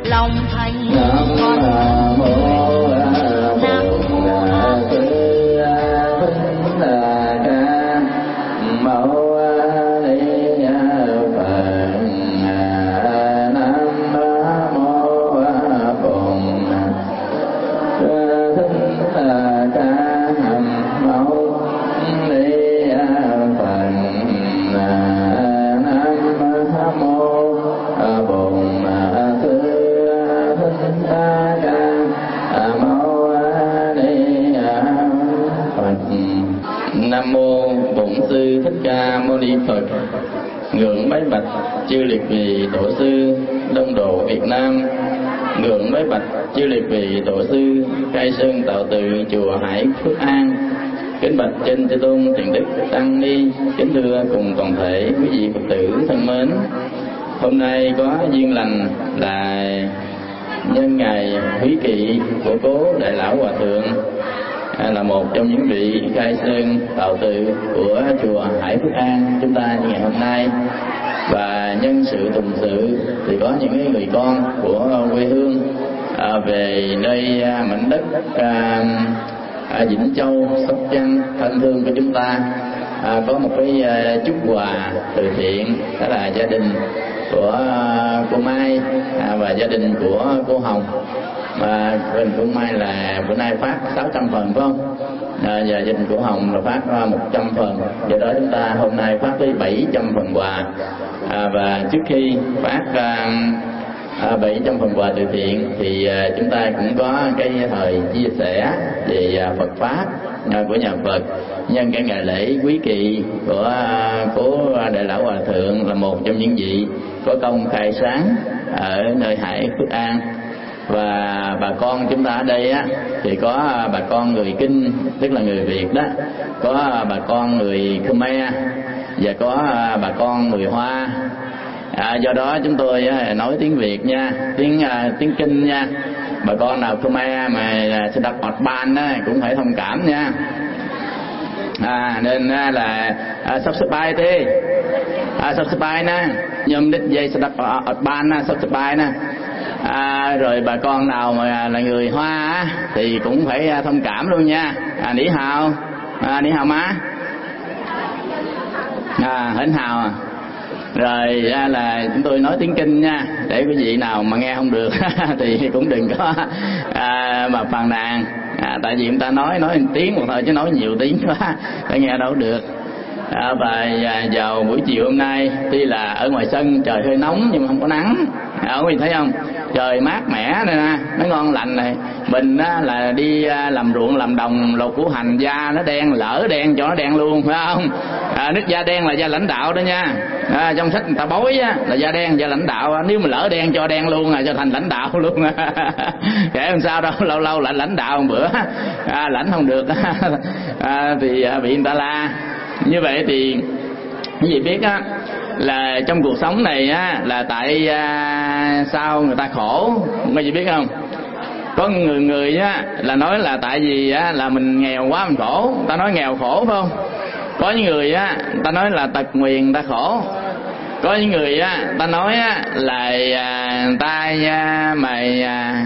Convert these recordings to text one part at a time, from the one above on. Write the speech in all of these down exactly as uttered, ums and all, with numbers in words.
lòng thành Nam Phật. mô Nam mô A Nam mô Bổn Sư Thích Ca Mâu Ni Phật. Ngưỡng bái bạch chư liệt vị tổ sư Đông Độ Việt Nam. Ngưỡng bái bạch chư liệt vị tổ sư Khai Sơn Tạo Tự chùa Hải Phước An. Kính bạch trên Chư Tôn Thiện Đức Tăng Ni. Kính thưa cùng toàn thể quý vị Phật tử thân mến. Hôm nay có duyên lành là nhân ngày húy kỵ của cố Đại Lão Hòa Thượng, là một trong những vị khai sơn tạo tự của chùa Hải Phước An chúng ta như ngày hôm nay. Và nhân sự tùng sự thì có những người con của quê hương à, về nơi à, mảnh đất à, à, Vĩnh Châu, Sóc Trăng thân thương của chúng ta, à, có một cái à, chút quà từ thiện, đó là gia đình của à, cô Mai à, và gia đình của cô Hồng. Mà bên của Mai là bữa nay phát sáu trăm phần phải không? À, và gia đình của Hồng là phát một trăm phần. Do đó chúng ta hôm nay phát tới bảy trăm phần quà. À, và trước khi phát à, à, bảy trăm phần quà từ thiện thì à, chúng ta cũng có cái thời chia sẻ về à, Phật pháp à, của nhà Phật nhân cái ngày lễ quý kỵ của à, cố Đại Lão Hòa Thượng, là một trong những vị có công khai sáng ở nơi Hải Phước An. Và bà con chúng ta ở đây á thì có bà con người Kinh, tức là người Việt đó, có bà con người Khmer và có bà con người Hoa. À, do đó chúng tôi á, nói tiếng Việt nha, tiếng à, tiếng Kinh nha. Bà con nào Khmer mà sẽ đọc ọt ban đó cũng phải thông cảm nha. À, nên à, là à, subscribe đi, à, subscribe nè, nhôm đích dây sẽ đọc ọt ban nè, subscribe nè. À, rồi bà con nào mà là người Hoa á, thì cũng phải thông cảm luôn nha. À, nỉ hào, à, nỉ hào má, à, hỉnh hào à. Rồi à, là chúng tôi nói tiếng Kinh nha, để quý vị nào mà nghe không được thì cũng đừng có à, mà phàn nàn. À, tại vì chúng ta nói nói một tiếng một thôi chứ nói nhiều tiếng quá để nghe đâu được. À, và vào buổi chiều hôm nay tuy là ở ngoài sân trời hơi nóng nhưng mà không có nắng. À, quý vị thấy không, trời mát mẻ này nè, nó ngon lành này. Mình á, là đi làm ruộng làm đồng lột củ hành, da nó đen, lỡ đen cho nó đen luôn phải không? À, nước da đen là da lãnh đạo đó nha. À, trong sách người ta bói á, là da đen da lãnh đạo, nếu mà lỡ đen cho đen luôn là cho thành lãnh đạo luôn. Kể làm sao đâu, lâu lâu lại lãnh đạo một bữa à, lãnh không được à, thì bị người ta la. Như vậy thì quý vị biết á, là trong cuộc sống này á, là tại à, sao người ta khổ, quý vị biết không? Có người người á là nói là tại vì á là mình nghèo quá mình khổ, ta nói nghèo khổ phải không? Có những người á ta nói là tật nguyền ta khổ. Có những người á ta nói á là à, ta à, mà à,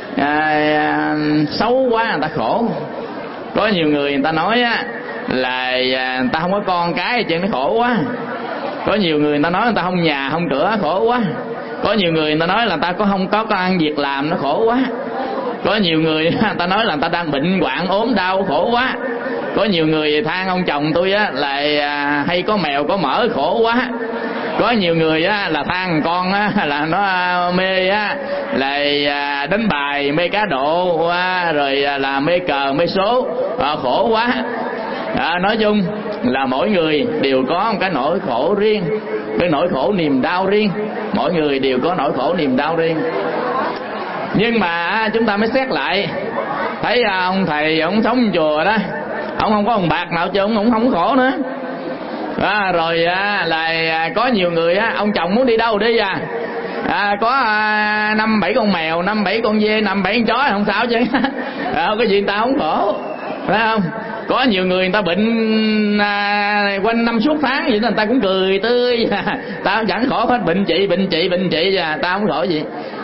à, xấu quá người ta khổ. Có nhiều người người ta nói á là à, ta không có con cái chứ nó khổ quá. Có nhiều người người ta nói người ta không nhà không cửa khổ quá. Có nhiều người người ta nói là ta có không có công ăn việc làm nó khổ quá. Có nhiều người người ta nói là người ta đang bệnh hoạn ốm đau khổ quá. Có nhiều người than ông chồng tôi á là à, hay có mèo có mỡ khổ quá. Có nhiều người á là than con á là nó mê á là à, đánh bài mê cá độ á, rồi là mê cờ mê số à, khổ quá. À, nói chung là mỗi người đều có một cái nỗi khổ riêng, cái nỗi khổ niềm đau riêng. Mỗi người đều có nỗi khổ niềm đau riêng. Nhưng mà chúng ta mới xét lại, thấy ông thầy ông sống chùa đó, ông không có đồng bạc nào chứ ông cũng không khổ nữa. À, rồi à, là có nhiều người á, ông chồng muốn đi đâu đi à, à có à, năm bảy con mèo, năm bảy con dê, năm bảy con chó không sao chứ. À, cái gì người ta không khổ, phải không? Có nhiều người người ta bệnh à, quanh năm suốt tháng vậy người ta cũng cười tươi. Tao chẳng khổ hết, bệnh trị bệnh trị bệnh trị và tao không khổ gì.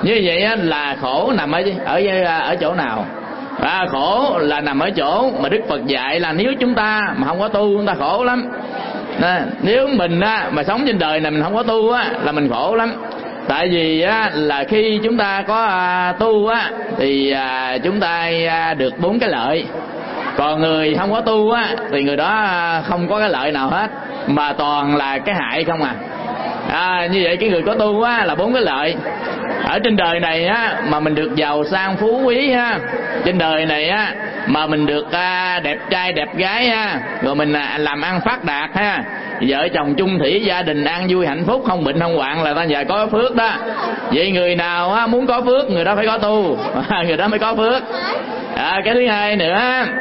Như vậy á, là khổ nằm ở ở ở chỗ nào? À, khổ là nằm ở chỗ mà Đức Phật dạy là nếu chúng ta mà không có tu, chúng ta khổ lắm. À, nếu mình á, mà sống trên đời này mình không có tu á, là mình khổ lắm. Tại vì á, là khi chúng ta có à, tu á, thì à, chúng ta à, được bốn cái lợi. Còn người không có tu á, thì người đó à, không có cái lợi nào hết, mà toàn là cái hại không à. À, như vậy cái người có tu á, là bốn cái lợi. Ở trên đời này á, mà mình được giàu sang phú quý ha, trên đời này á, mà mình được à, đẹp trai đẹp gái ha, rồi mình à, làm ăn phát đạt ha, vợ chồng chung thủy, gia đình an vui hạnh phúc, không bệnh không hoạn, là ta nhờ có phước đó. Vậy người nào á, muốn có phước, người đó phải có tu, người đó mới có phước. À, cái thứ hai nữa,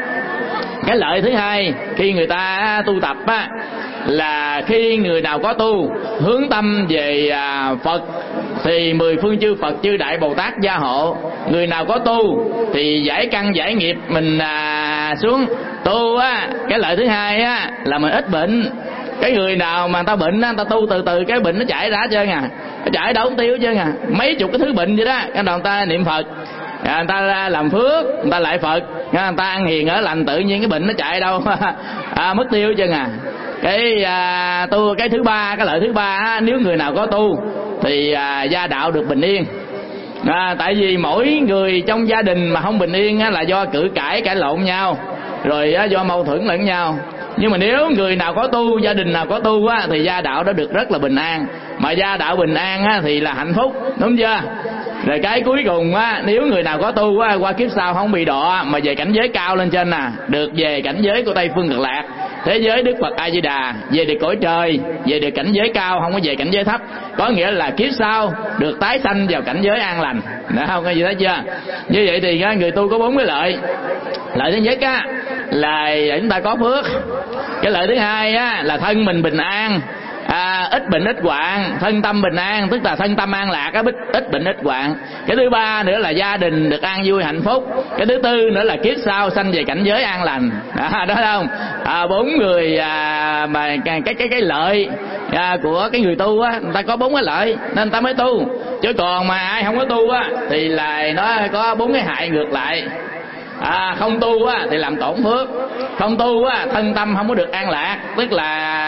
cái lợi thứ hai khi người ta tu tập á, là khi người nào có tu hướng tâm về à, Phật thì mười phương chư Phật chư Đại Bồ Tát gia hộ. Người nào có tu thì giải căn giải nghiệp mình à, xuống. Tu á, cái lợi thứ hai á, là mình ít bệnh. Cái người nào mà ta bệnh á, ta tu từ từ cái bệnh nó chảy ra hết trơn à, nó chảy đâu không tiêu hết trơn à, mấy chục cái thứ bệnh vậy đó. Cái đầu người ta niệm Phật, à, người ta làm phước, người ta lại Phật, người ta ăn hiền ở lành, tự nhiên cái bệnh nó chạy đâu à, mất tiêu hết trơn à. Cái à, tu cái thứ ba, cái lợi thứ ba á, nếu người nào có tu thì à, gia đạo được bình yên. À, tại vì mỗi người trong gia đình mà không bình yên á, là do cự cãi cãi lộn nhau, rồi á, do mâu thuẫn lẫn nhau. Nhưng mà nếu người nào có tu, gia đình nào có tu á, thì gia đạo đó được rất là bình an. Mà gia đạo bình an á, thì là hạnh phúc, đúng chưa? Rồi cái cuối cùng á, nếu người nào có tu á, qua kiếp sau không bị đọa mà về cảnh giới cao lên trên nè, được về cảnh giới của Tây Phương Cực Lạc, thế giới Đức Phật A Di Đà, về được cõi trời, về được cảnh giới cao, không có về cảnh giới thấp. Có nghĩa là kiếp sau được tái sanh vào cảnh giới an lành. Đã không có gì thấy chưa? Như vậy thì người tu có bốn cái lợi. Lợi thứ nhất á, là chúng ta có phước. Cái lợi thứ hai á, là thân mình bình an, à, ít bệnh ít hoạn, thân tâm bình an, tức là thân tâm an lạc, á, ít bệnh ít hoạn. Cái thứ ba nữa là gia đình được an vui hạnh phúc. Cái thứ tư nữa là kiếp sau sanh về cảnh giới an lành. À, đó không? À, bốn người à, mà cái cái cái lợi à, của cái người tu á, người ta có bốn cái lợi nên người ta mới tu. Chứ còn mà ai không có tu á, thì là nó có bốn cái hại ngược lại. À, không tu á, thì làm tổn phước. Không tu á, thân tâm không có được an lạc, tức là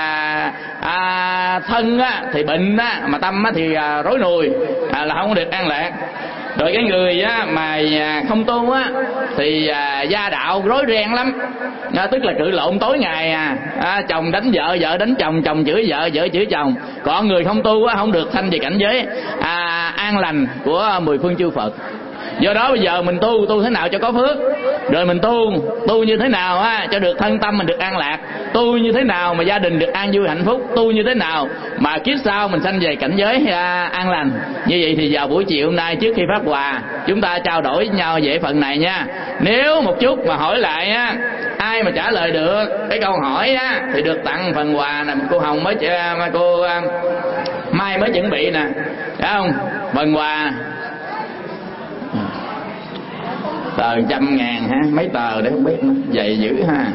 à, thân á, thì bệnh á, mà tâm á, thì à, rối nùi, à, là không có được an lạc. Rồi cái người á, mà không tu á, thì à, gia đạo rối ren lắm, à, tức là cự lộn tối ngày à, à, chồng đánh vợ, vợ đánh chồng, chồng chửi vợ, vợ chửi chồng. Còn người không tu á, không được sanh về cảnh giới à, an lành của mười phương chư Phật. Do đó bây giờ mình tu, tu thế nào cho có phước, rồi mình tu, tu như thế nào á, cho được thân tâm mình được an lạc, tu như thế nào mà gia đình được an vui hạnh phúc, tu như thế nào mà kiếp sau mình sanh về cảnh giới à, an lành. Như vậy thì vào buổi chiều hôm nay trước khi phát quà, chúng ta trao đổi với nhau về phần này nha. Nếu một chút mà hỏi lại á, ai mà trả lời được cái câu hỏi á, thì được tặng phần quà nè. Cô Hồng mới, cô Mai mới chuẩn bị nè, thấy không? Phần quà tờ trăm ngàn ha, mấy tờ để không biết nữa, dày dữ ha.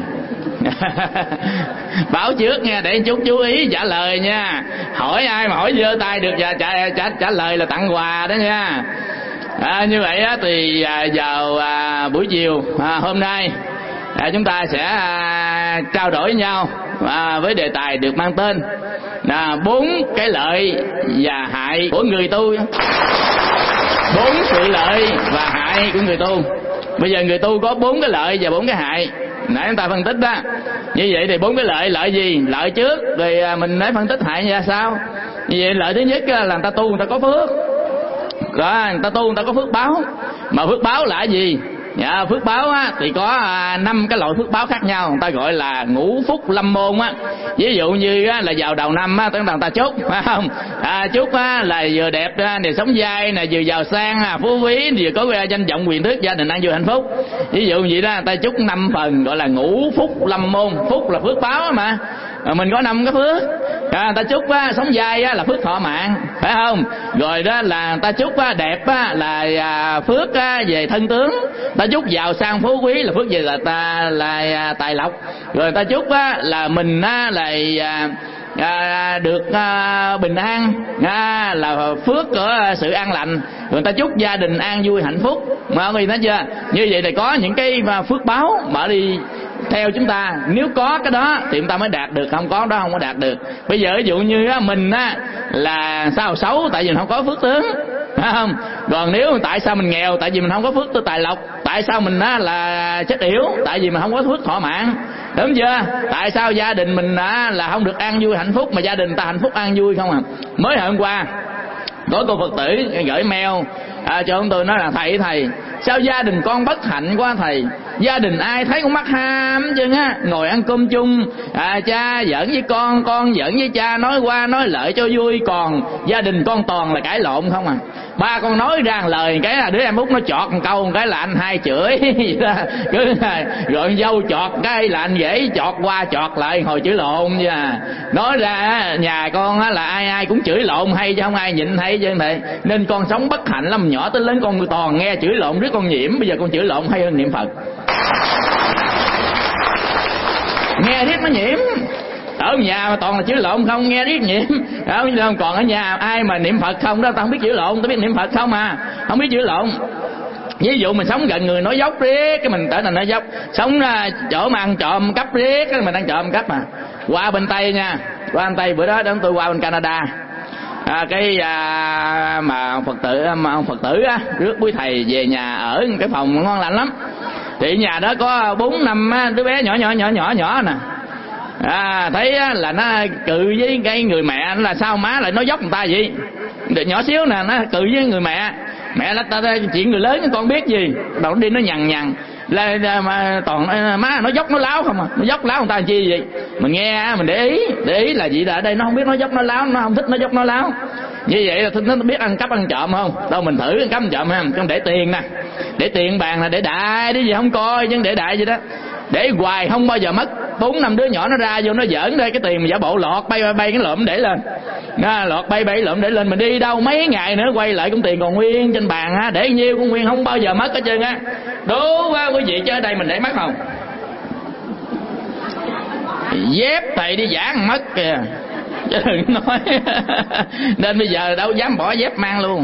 Báo trước nha, để chút chú ý trả lời nha. Hỏi ai mà hỏi giơ tay được trả, trả, trả, trả lời là tặng quà đó nha. À, như vậy á, thì à, vào à, buổi chiều à, hôm nay à, chúng ta sẽ à, trao đổi với nhau à, với đề tài được mang tên là bốn cái lợi và hại của người tu. Bốn sự lợi và hại của người tu. Bây giờ người tu có bốn cái lợi và bốn cái hại. Nãy chúng ta phân tích đó. Như vậy thì bốn cái lợi, lợi gì? Lợi trước, rồi mình nói phân tích hại ra sao. Như vậy lợi thứ nhất là người ta tu, người ta có phước. Rồi, người ta tu, người ta có phước báo. Mà phước báo là gì? Dạ, phước báo á, thì có năm cái loại phước báo khác nhau, người ta gọi là ngũ phúc lâm môn á. Ví dụ như á, là vào đầu năm á, người ta chúc, phải không? À, chúc á, là vừa đẹp nè, sống dai nè, vừa giàu sang, phú quý, vừa có danh vọng quyền tước, gia đình an vui hạnh phúc. Ví dụ vậy đó, người ta chúc năm phần gọi là ngũ phúc lâm môn. Phúc là phước báo mà. À, mình có năm cái phước. À, người ta chúc á, sống dai á, là phước thọ mạng, phải không? Rồi đó là người ta chúc á, đẹp á, là à, phước á, về thân tướng. Ta chúc giàu sang phú quý là phước về là ta là, là tài lộc. Rồi ta chúc á, là mình á, là à, à, được à, bình an, à, là phước của sự an lành. Người ta chúc gia đình an vui hạnh phúc, mà người nói chưa? Như vậy thì có những cái phước báo mà đi theo chúng ta. Nếu có cái đó thì chúng ta mới đạt được, không có đó không có đạt được. Bây giờ ví dụ như á, mình á là sao xấu tại vì mình không có phước tướng, phải không? Còn nếu tại sao mình nghèo, tại vì mình không có phước tư tài lộc. Tại sao mình á là chết yểu, tại vì mình không có phước thọ mạng, đúng chưa? Tại sao gia đình mình á là không được an vui hạnh phúc, mà gia đình ta hạnh phúc an vui không à? Mới hôm qua có cô Phật tử gửi mail à, cho chúng tôi nói là thầy thầy sao gia đình con bất hạnh quá thầy, gia đình ai thấy cũng mắc ham chứ á, ngồi ăn cơm chung, à, cha giỡn với con, con giỡn với cha, nói qua nói lại cho vui, còn gia đình con toàn là cãi lộn không à. Ba con nói ra lời cái là đứa em út nó chọt một câu, một cái là anh hai chửi cứ gọi dâu chọt cái là anh dễ chọt qua chọt lại, hồi chửi lộn chứ à. Nói ra nhà con là ai ai cũng chửi lộn hay chứ không ai nhịn hay chứ vậy. Nên con sống bất hạnh lắm, nhỏ tới lớn con toàn nghe chửi lộn, đứa con nhiễm, bây giờ con chửi lộn hay hơn niệm Phật. Nghe riết nó nhiễm. Ở nhà mà toàn là chửi lộn không, nghe riết nhiễm. Không, còn ở nhà ai mà niệm Phật không đó, tao không biết chửi lộn, tao biết niệm Phật không à, không biết chửi lộn. Ví dụ mình sống gần người nói dốc riết, cái mình trở thành nói dốc. Sống chỗ mà ăn trộm cắp riết, cái mình ăn trộm cắp mà. Qua bên Tây nha, qua bên Tây bữa đó đó tôi qua bên Canada. À, cái à, mà Phật tử mà ông Phật tử á rước quý thầy về nhà ở cái phòng ngon lành lắm. Thì nhà đó có bốn năm đứa bé nhỏ nhỏ nhỏ nhỏ nhỏ nè. À, thấy là nó cự với cái người mẹ, nó là sao má lại nói dốc người ta vậy? Nhỏ xíu nè, nó cự với người mẹ. Mẹ là ta, ta chuyện người lớn con biết gì. Đầu nó đi nó nhằn nhằn là, là mà toàn má nó dốc nó láo không à, nó dốc láo người ta làm chi vậy? Mình nghe mình để ý, để ý là gì, là ở đây nó không biết nó dốc nó láo, nó không thích nó dốc nó láo. Như vậy là nó biết ăn cắp ăn trộm không? Đâu mình thử ăn cắp ăn trộm ha, con để tiền nè, để tiền bàn là để đại cái gì không coi chứ để đại gì đó. Để hoài không bao giờ mất. Bốn năm đứa nhỏ nó ra vô nó giỡn đây cái tiền mà giả bộ lọt bay bay, bay cái lượm để lên. Nó lọt bay bay lượm để lên, mình đi đâu mấy ngày nữa quay lại cũng tiền còn nguyên trên bàn ha, để nhiêu cũng nguyên không bao giờ mất hết trơn á. Đố quá quý vị, chứ ở đây mình để mất không? Dép thầy đi giảng mất kìa, chứ đừng nói. Nên bây giờ đâu dám bỏ dép mang luôn.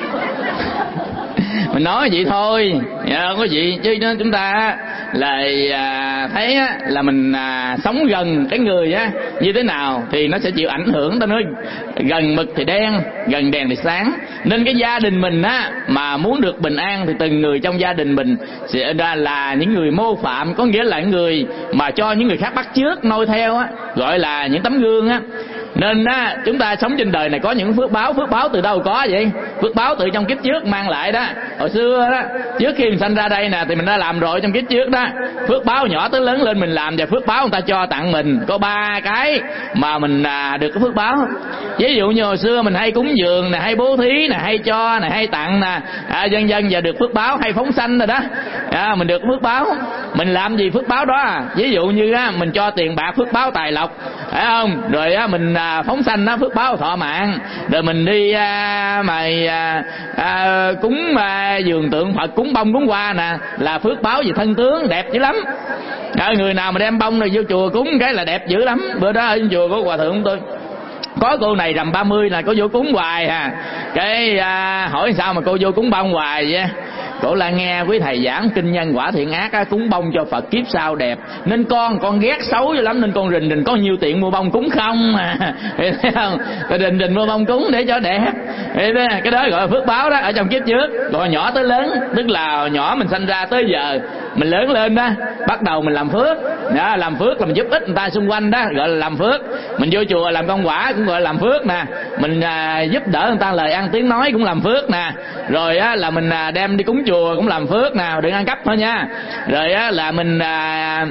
Mình nói vậy thôi, không có gì chứ chúng ta là à, thấy á, là mình à, sống gần cái người á như thế nào thì nó sẽ chịu ảnh hưởng. Ta nói gần mực thì đen, gần đèn thì sáng. Nên cái gia đình mình á mà muốn được bình an thì từng người trong gia đình mình sẽ ra là những người mô phạm, có nghĩa là những người mà cho những người khác bắt chước noi theo á, gọi là những tấm gương á. Nên á chúng ta sống trên đời này có những phước báo. Phước báo từ đâu có vậy? Phước báo từ trong kiếp trước mang lại đó. Hồi xưa đó, trước khi mình sanh ra đây nè thì mình đã làm rồi trong kiếp trước đó. Phước báo nhỏ tới lớn lên mình làm, và phước báo người ta cho tặng mình có ba cái mà mình à, được cái phước báo. Ví dụ như hồi xưa mình hay cúng dường nè, hay bố thí nè, hay cho nè, hay tặng nè, à, dân dân giờ được phước báo, hay phóng sanh rồi đó. À, mình được phước báo. Mình làm gì phước báo đó à? Ví dụ như á mình cho tiền bạc, phước báo tài lộc, phải không? Rồi á mình à, phóng sanh á, phước báo thọ mạng. Rồi mình đi à, mà à, à, cúng à, dường tượng Phật, cúng bông cúng hoa nè, là phước báo về thân tướng đẹp dữ lắm. À, người nào mà đem bông này vô chùa cúng cái là đẹp dữ lắm. Bữa đó ở chùa của hòa thượng tôi có cô này rằm ba mươi là cô vô cúng hoài à. Cái à, hỏi sao mà cô vô cúng bông hoài vậy? Cổ là nghe quý thầy giảng kinh nhân quả thiện ác á, cúng bông cho Phật kiếp sau đẹp. Nên con con ghét xấu dữ lắm, nên con rình rình có nhiều tiền mua bông cúng không mà. Thấy không? Rồi rình rình mua bông cúng để cho đẹp. Cái đó gọi là phước báo đó, ở trong kiếp trước. Rồi nhỏ tới lớn, tức là nhỏ mình sanh ra tới giờ mình lớn lên đó, bắt đầu mình làm phước đó, làm phước là mình giúp ích người ta xung quanh đó, gọi là làm phước. Mình vô chùa làm công quả cũng gọi là làm phước nè. Mình à, giúp đỡ người ta lời ăn tiếng nói cũng làm phước nè. Rồi á là mình à, đem đi cúng chùa cũng làm phước nào, đừng ăn cắp thôi nha. Rồi á là mình à,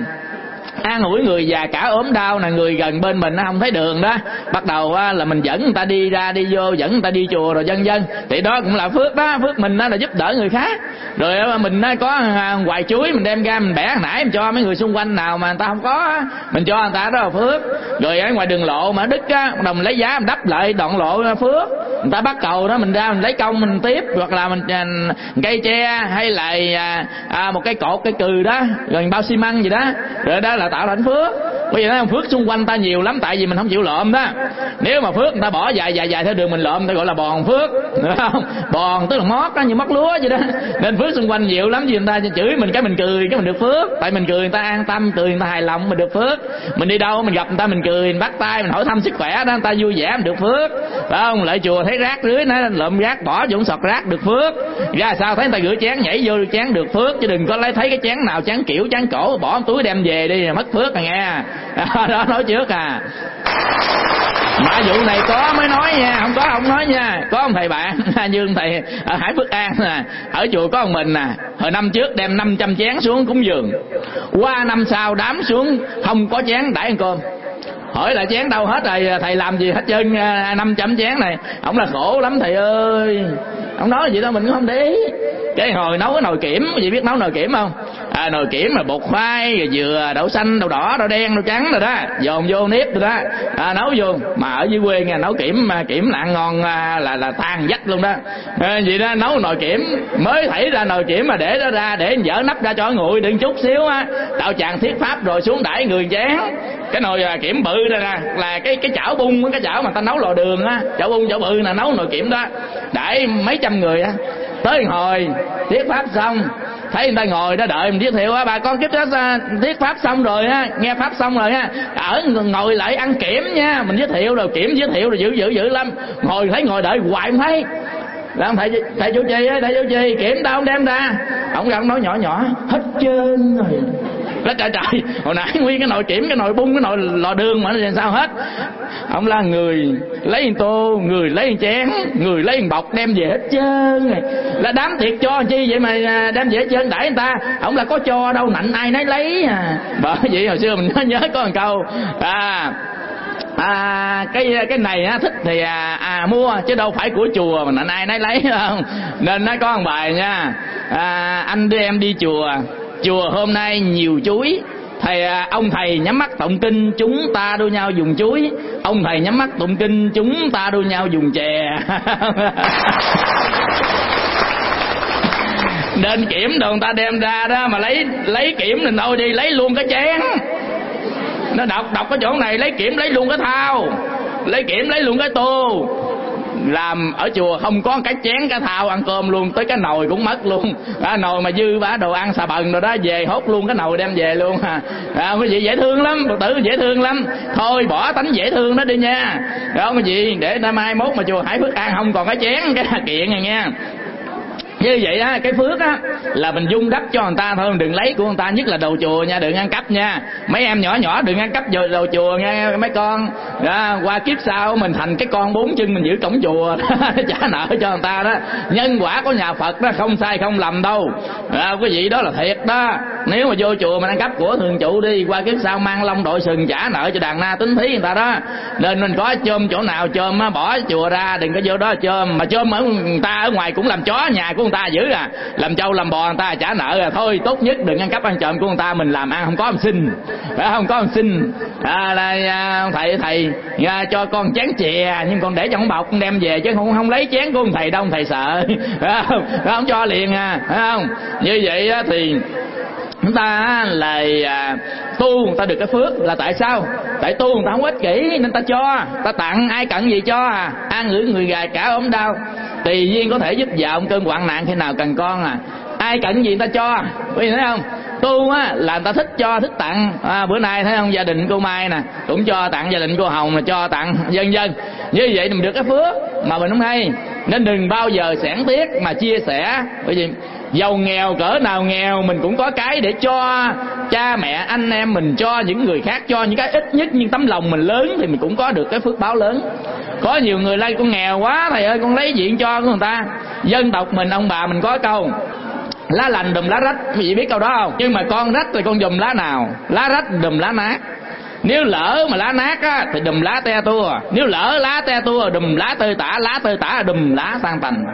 an ủi người già cả ốm đau nè, người gần bên mình nó không thấy đường đó, bắt đầu á, là mình dẫn người ta đi ra đi vô, dẫn người ta đi chùa rồi vân vân, thì đó cũng là phước đó. Phước mình đó là giúp đỡ người khác. Rồi á, mình á, có hoài chuối mình đem ra mình bẻ nãy mình cho mấy người xung quanh nào mà người ta không có á, mình cho người ta, đó là phước. Rồi ở ngoài đường lộ mà đứt á, đồng lấy giá mình đắp lại đoạn lộ là phước. Người ta bắt cầu đó mình ra mình lấy công mình tiếp, hoặc là mình à, cây tre hay là à, à, một cái cột cái cừ đó, rồi bao xi măng gì đó, rồi đó là tạo thành phước. Bởi vì nói phước xung quanh ta nhiều lắm, tại vì mình không chịu lượm đó. Nếu mà phước người ta bỏ dài dài dài theo đường mình lượm, ta gọi là bòn phước, được không? Bòn tức là mót đó, như mót lúa vậy đó. Nên phước xung quanh nhiều lắm, vì người ta chửi mình cái mình cười cái mình được phước. Tại mình cười người ta an tâm, cười người ta hài lòng mình được phước. Mình đi đâu mình gặp người ta mình cười, mình bắt tay mình hỏi thăm sức khỏe đó, người ta vui vẻ mình được phước, phải không? Lại chùa thấy rác dưới nó lượm rác bỏ vô sọt rác được phước. Ra sao thấy người ta rửa chén nhảy vô chén được phước, chứ đừng có lấy thấy cái chén nào chén kiểu chén cổ bỏ một túi đem về đi mất phước rồi nghe. Đó, đó nói trước à. Mà vụ này có mới nói nha, không có không nói nha. Có ông thầy bạn như ông thầy ở Hải Phước An nè, ở chùa có ông mình nè, hồi năm trước đem năm trăm chén xuống cúng dường, qua năm sau đám xuống không có chén đãi ăn cơm. Hỏi là chén đâu hết rồi, thầy làm gì hết trơn năm trăm chén này. Ông là khổ lắm thầy ơi. Ông nói gì đâu mình cũng không để ý. Cái hồi nấu cái nồi kiểm, gì biết nấu nồi kiểm không? À, nồi kiểm là bột khoai, rồi dừa, đậu xanh, đậu đỏ, đậu đen, đậu trắng rồi đó, dồn vô nếp rồi đó, à, nấu vô. Mà ở dưới quê nghe nấu kiểm mà kiểm lạng ngon à, là là tan dách luôn đó. À, vậy đó nấu nồi kiểm mới thảy ra nồi kiểm mà để đó ra, để dở nắp ra cho nguội đừng chút xíu á. Đạo tràng thuyết pháp rồi xuống đãi người chén. Cái nồi à, kiểm bự ra là, là cái cái chảo bung, cái chảo mà ta nấu lò đường á, chảo bung chảo bự là nấu nồi kiểm đó, đãi mấy trăm người á. Tới hồi thuyết pháp xong thấy người ta ngồi đó đợi mình giới thiệu á, bà con kiếp đó thuyết pháp xong rồi á, nghe pháp xong rồi á, ở ngồi lại ăn kiểm nha, mình giới thiệu rồi kiểm giới thiệu rồi dữ dữ dữ lắm, ngồi thấy ngồi đợi hoài không thấy. Là thầy thầy chủ trì á, thầy chủ trì kiểm đâu không đem ra, ông ông nói nhỏ nhỏ hết trơn rồi. Đó trời trời, hồi nãy nguyên cái nồi kiểm, cái nồi bung, cái nồi lò đường mà nó làm sao hết. Ông la người lấy một tô, người lấy một chén, người lấy một bọc đem về hết trơn rồi. Là đám thiệt cho chi vậy mà đem về hết trơn đãi người ta. Ông là có cho đâu, nạnh ai nấy lấy à. Bởi vậy hồi xưa mình nhớ, nhớ có một câu à, à cái cái này á, thích thì à, à mua chứ đâu phải của chùa mà nạnh ai nấy lấy, không? Nên nó có một bài nha, à, anh đưa em đi chùa, chùa hôm nay nhiều chuối, thầy ông thầy nhắm mắt tụng kinh, chúng ta đua nhau dùng chuối. Ông thầy nhắm mắt tụng kinh, chúng ta đua nhau dùng chè. Nên kiểm đồ người ta đem ra đó mà lấy lấy kiểm thì đâu đi lấy luôn cái chén. Nó đọc đọc cái chỗ này lấy kiểm lấy luôn cái thao, lấy kiểm lấy luôn cái tô. Làm ở chùa không có cái chén cái thao ăn cơm luôn, tới cái nồi cũng mất luôn. À, nồi mà dư bả đồ ăn xà bần rồi đó về hốt luôn cái nồi đem về luôn. À, à cái gì dễ thương lắm, Phật tử dễ thương lắm. Thôi bỏ tánh dễ thương đó đi nha. Đó cái gì để năm mai mốt mà chùa Hải Phước An không còn cái chén cái kiện này nha. Như vậy á, cái phước á là mình dung đắp cho người ta thôi, đừng lấy của người ta, nhất là đồ chùa nha, đừng ăn cắp nha. Mấy em nhỏ nhỏ đừng ăn cắp đồ chùa nha mấy con. Đó, qua kiếp sau mình thành cái con bốn chân mình giữ cổng chùa trả nợ cho người ta đó. Nhân quả của nhà Phật đó không sai không lầm đâu. Đó, cái gì đó là thiệt đó. Nếu mà vô chùa mình ăn cắp của thường trụ đi, qua kiếp sau mang lông đội sừng trả nợ cho đàn na tính thí người ta đó. Nên mình có chôm chỗ nào chôm á, bỏ chùa ra, đừng có vô đó chôm. Mà chôm ở người ta ở ngoài cũng làm chó nhà của người ta giữ à, làm trâu làm bò người ta trả nợ à. Thôi tốt nhất đừng ăn cắp ăn trộm của người ta, mình làm ăn không có ăn xin, phải không? Có ăn xin à, là à, thầy thầy à, cho con chén chè nhưng còn để trong bọc đem về chứ không không lấy chén của ông thầy đâu, ông thầy sợ, phải không? Không cho liền à, phải không? Như vậy á, thì chúng ta là à, tu người ta được cái phước là tại sao? Tại tu người ta không ích kỷ nên ta cho, ta tặng ai cần gì cho à. An ủi người gà cả ốm đau, tùy duyên có thể giúp vợ ông cơn hoạn nạn khi nào cần con à. Ai cần gì người ta cho, quý vị thấy không? Tu á là người ta thích cho thích tặng. À, bữa nay thấy không, gia đình cô Mai nè cũng cho tặng, gia đình cô Hồng là cho tặng, vân vân. Như vậy mình được cái phước mà mình không hay, nên đừng bao giờ xẻn tiếc mà chia sẻ. Bởi vì giàu nghèo cỡ nào nghèo mình cũng có cái để cho cha mẹ anh em mình, cho những người khác, cho những cái ít nhất nhưng tấm lòng mình lớn thì mình cũng có được cái phước báo lớn. Có nhiều người lấy con nghèo quá thầy ơi con lấy diện cho của người ta. Dân tộc mình ông bà mình có câu lá lành đùm lá rách, quý vị biết câu đó không? Nhưng mà con rách thì con dùm lá nào? Lá rách đùm lá nát. Nếu lỡ mà lá nát á thì đùm lá te tua, nếu lỡ lá te tua đùm lá tơi tả, lá tơi tả đùm lá sang tành.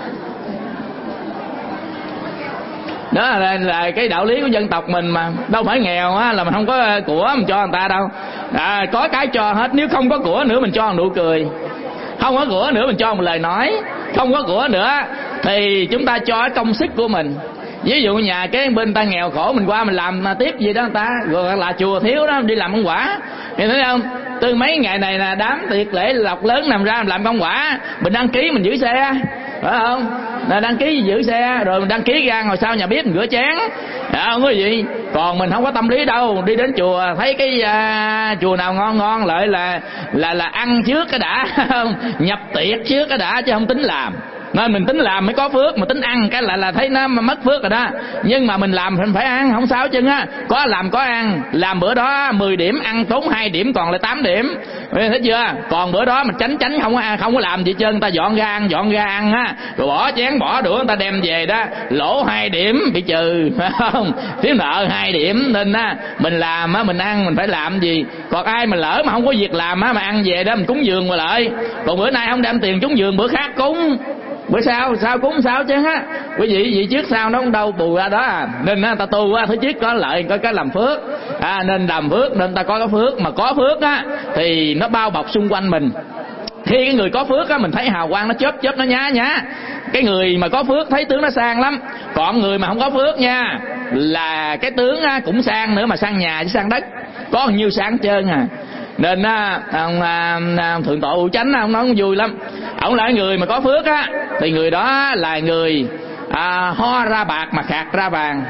Đó là, là cái đạo lý của dân tộc mình mà. Đâu phải nghèo á là mình không có của mình cho người ta đâu. À, có cái cho hết. Nếu không có của nữa mình cho một nụ cười, không có của nữa mình cho một lời nói, không có của nữa thì chúng ta cho công sức của mình. Ví dụ nhà cái bên ta nghèo khổ, mình qua mình làm tiếp gì đó người ta, rồi là chùa thiếu đó đi làm công quả, thì thấy không? Từ mấy ngày này là đám tiệc lễ lộc lớn nằm ra làm công quả, mình đăng ký mình giữ xe, phải không? Là đăng ký giữ xe, rồi mình đăng ký ra ngồi sau nhà bếp mình rửa chén, không có gì. Còn mình không có tâm lý đâu, đi đến chùa thấy cái uh, chùa nào ngon ngon lại là là là ăn trước cái đã, không? Nhập tiệc trước cái đã chứ không tính làm. Nên mình tính làm mới có phước, mà tính ăn cái lại là thấy nó mất phước rồi đó. Nhưng mà mình làm mình phải ăn, không sao chứ á. Có làm có ăn, làm bữa đó mười điểm ăn tốn hai điểm còn lại tám điểm. Thấy chưa? Còn bữa đó mình tránh tránh không có ăn, không có làm gì trơn, người ta dọn ra ăn, dọn ra ăn á, rồi bỏ chén bỏ đũa người ta đem về đó, lỗ hai điểm bị trừ, phải không? Thiếu nợ hai điểm. Nên á mình làm á, mình ăn mình phải làm gì. Còn ai mà lỡ mà không có việc làm á mà ăn về đó mình cúng dường mà lợi. Còn bữa nay không đem tiền cúng dường, bữa khác cúng, bữa sau sao cúng sao chứ á. Quý vị vị trước sau nó không đâu bù ra đó à. Nên á ta tu á, thứ nhất có lợi, có cái làm phước à, nên làm phước nên ta có cái phước. Mà có phước á thì nó bao bọc xung quanh mình. Khi cái người có phước á, mình thấy hào quang nó chớp chớp nó nhá nhá. Cái người mà có phước thấy tướng nó sang lắm. Còn người mà không có phước nha, là cái tướng á, cũng sang nữa, mà sang nhà chứ sang đất, có nhiêu sáng trơn à. Nên á, ông, ông thượng tọa U Chánh ông nói cũng vui lắm. Ông là người mà có phước á, thì người đó là người à, ho ra bạc mà khạc ra vàng,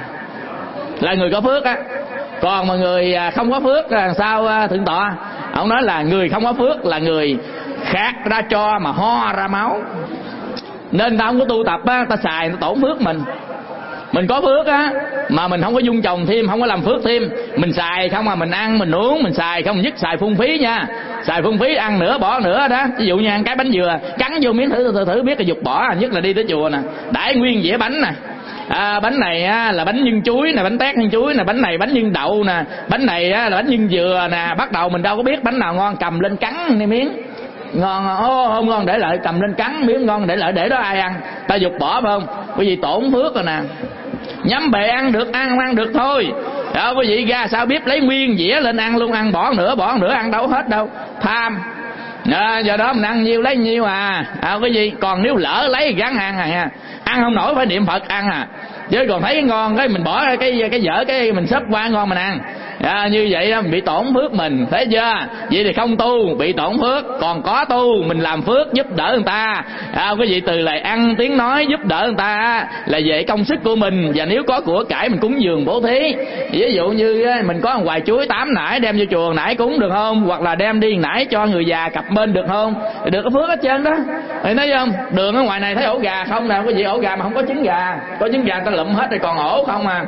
là người có phước á. Còn mà người không có phước là sao thượng tọa? Ông nói là người không có phước là người khạc ra cho mà ho ra máu. Nên ta không có tu tập á, ta xài ta tổn phước mình. Mình có phước á mà mình không có dung trồng thêm, không có làm phước thêm, mình xài không mà mình ăn mình uống, mình xài không, nhất xài phung phí nha. Xài phung phí, ăn nữa bỏ nữa đó. Ví dụ như ăn cái bánh dừa cắn vô miếng thử thử, thử biết là dục bỏ. Nhất là đi tới chùa nè, đãi nguyên dĩa bánh nè, à, bánh này á, là bánh nhân chuối nè, bánh tét nhân chuối nè, bánh này bánh nhân đậu nè, bánh này á, là bánh nhân dừa nè. Bắt đầu mình đâu có biết bánh nào ngon, cầm lên cắn này miếng ngon, ô không ngon để lại, cầm lên cắn miếng ngon để lại, để đó ai ăn, ta dục bỏ phải không? Bởi vì tổn phước rồi nè. Nhắm bề ăn được ăn, ăn được thôi đó. Quý vị ra sao biết lấy nguyên dĩa lên ăn luôn, ăn bỏ nữa bỏ nữa, ăn đâu hết đâu, tham à, do đó mình ăn nhiêu lấy nhiêu à, à cái gì. Còn nếu lỡ lấy gắn ăn à, ăn không nổi phải niệm Phật ăn à, chứ còn thấy ngon cái mình bỏ cái cái dở cái mình xếp qua ngon mình ăn à, như vậy đó mình bị tổn phước mình, thấy chưa? Vậy thì không tu bị tổn phước, còn có tu mình làm phước giúp đỡ người ta à, cái gì từ lời ăn tiếng nói giúp đỡ người ta là về công sức của mình. Và nếu có của cải mình cúng dường bố thí, ví dụ như mình có một hoài chuối tám nải đem vô chùa nải cúng được không? Hoặc là đem đi nải cho người già cặp bên được không? Được cái phước hết trơn đó. Thì nói không, đường ở ngoài này thấy ổ gà không nè, cái gì ổ gà mà không có trứng gà, có trứng gà ta lụm hết rồi còn ổ không à.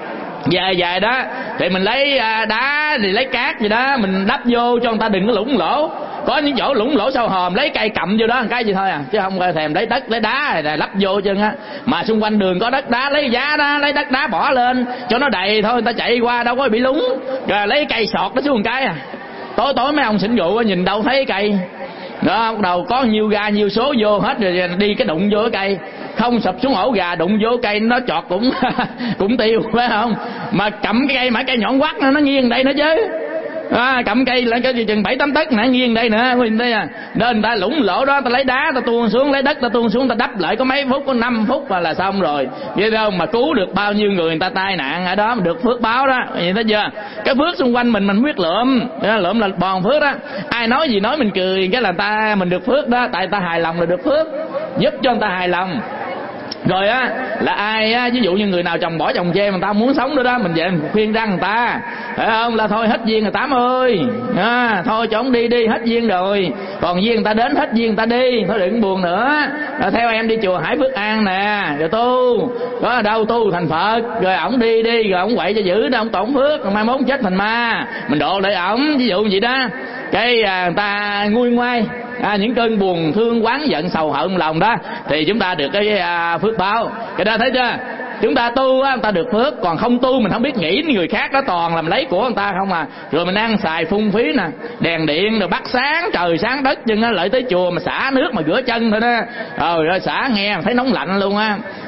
Dài dài đó thì mình lấy đá thì lấy cát gì đó mình đắp vô cho người ta đừng có lủng lỗ. Có những chỗ lủng lỗ sâu hòm lấy cây cầm vô đó một cái gì thôi à, chứ không thèm lấy đất lấy đá này lắp vô chân á. Mà xung quanh đường có đất đá lấy giá đó, lấy đất đá bỏ lên cho nó đầy thôi, người ta chạy qua đâu có bị lúng. Rồi lấy cây sọt nó xuống một cái à, tối tối mấy ông xỉn rượu nhìn đâu thấy cây đó, bắt đầu có nhiều gà nhiều số vô hết rồi đi cái đụng vô cái cây, không sụp xuống ổ gà đụng vô cây nó chọt cũng cũng tiêu phải không? Mà cầm cái cây mà cây nhọn quắt nó nghiêng đây nữa chứ à, cầm cây lại cái chừng bảy tám tấc nè nghiêng đây nữa. Đây à. Nên người ta lủng lỗ đó ta lấy đá ta tuôn xuống, lấy đất ta tuôn xuống, ta đắp lại có mấy phút, có năm phút là, là xong rồi, biết không? Mà cứu được bao nhiêu người người ta tai nạn ở đó, được phước báo đó, vậy thấy chưa? Cái phước xung quanh mình mình biết lượm, lượm là bòn phước đó. Ai nói gì nói mình cười cái là ta mình được phước đó, tại ta hài lòng là được phước, giúp cho người ta hài lòng. Rồi á là ai á, ví dụ như người nào chồng bỏ chồng chê mà ta muốn sống nữa đó, mình về mình khuyên răng người ta, phải không? Là thôi hết duyên rồi Tám ơi à, thôi cho ông đi đi, hết duyên rồi, còn duyên người ta đến hết duyên người ta đi, thôi đừng buồn nữa. Rồi theo em đi chùa Hải Phước An nè, rồi tu có ở đâu tu thành Phật, rồi ổng đi đi, rồi ổng quậy cho giữ đó, ổng tổn phước, rồi mai mốt chết thành ma, mình độ lại ổng, ví dụ vậy đó. Cái à, người ta nguôi ngoai à, những cơn buồn thương oán giận sầu hận lòng đó thì chúng ta được cái à, phước báo. Cái đó thấy chưa? Chúng ta tu á, người ta được phước, còn không tu mình không biết nghĩ người khác đó, toàn làm lấy của người ta không à. Rồi mình ăn xài phung phí nè, đèn điện rồi bắt sáng trời sáng đất chân á, lại tới chùa mà xả nước mà rửa chân thôi đó, rồi, rồi xả nghe thấy nóng lạnh luôn á.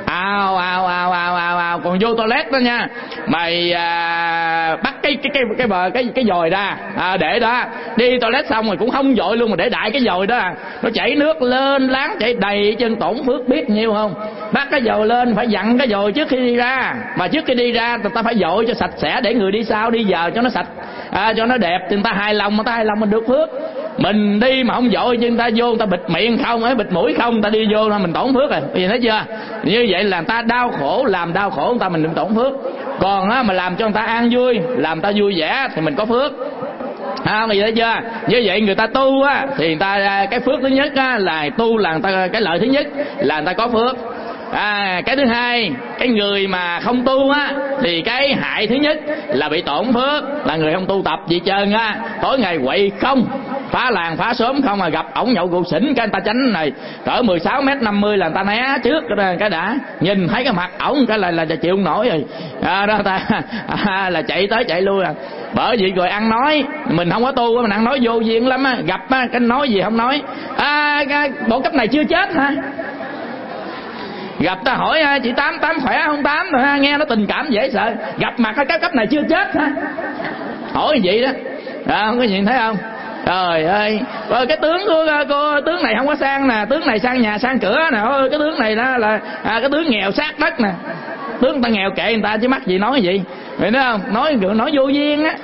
ào ào ào ào ào ào, còn vô toilet đó nha, mày à, bắt cái cái cái cái bờ cái cái dòi ra à, để đó đi toilet xong rồi cũng không dội luôn mà để đại cái dòi đó, nó chảy nước lên láng chảy đầy chân, tổn phước biết nhiêu không. Bắt cái dòi lên phải dặn cái dòi trước khi đi ra, mà trước khi đi ra người ta phải dội cho sạch sẽ để người đi sau đi giờ cho nó sạch à, cho nó đẹp thì người ta hài lòng, mà ta hài lòng mình được phước. Mình đi mà không dội nhưng người ta vô người ta bịt miệng không ấy, bịt mũi không, người ta đi vô là mình tổn phước rồi, bây giờ thấy chưa? Như vậy là người ta đau khổ, làm đau khổ người ta mình đừng tổn phước. Còn á, mà làm cho người ta an vui, làm người ta vui vẻ thì mình có phước. À, bây giờ thấy chưa? Như vậy người ta tu á thì người ta cái phước thứ nhất á, là tu là người ta, cái lợi thứ nhất là người ta có phước. À, cái thứ hai, cái người mà không tu á thì cái hại thứ nhất là bị tổn phước, là người không tu tập gì trơn á, tối ngày quậy không, phá làng phá xóm không, mà gặp ổng nhậu rượu xỉn cái người ta tránh này cỡ mười sáu mét năm mươi là người ta né trước cái đã, nhìn thấy cái mặt ổng cái là là chịu không nổi rồi à, đó ta à, là chạy tới chạy lui à. Bởi vậy rồi ăn nói mình không có tu mình ăn nói vô duyên lắm á, gặp á cái nói gì không nói à, cái bộ cấp này chưa chết hả, gặp ta hỏi chị Tám Tám khỏe không Tám, rồi nghe nó tình cảm dễ sợ, gặp mặt cái cấp này chưa chết hả, hỏi vậy đó à, không có gì thấy không. Trời ơi, rồi cái tướng của cô tướng này không có sang nè, tướng này sang nhà sang cửa nè, ôi cái tướng này đó là à, cái tướng nghèo sát đất nè, tướng người ta nghèo kệ người ta chứ mắc gì nói gì, vậy đó không, nói nói vô duyên á.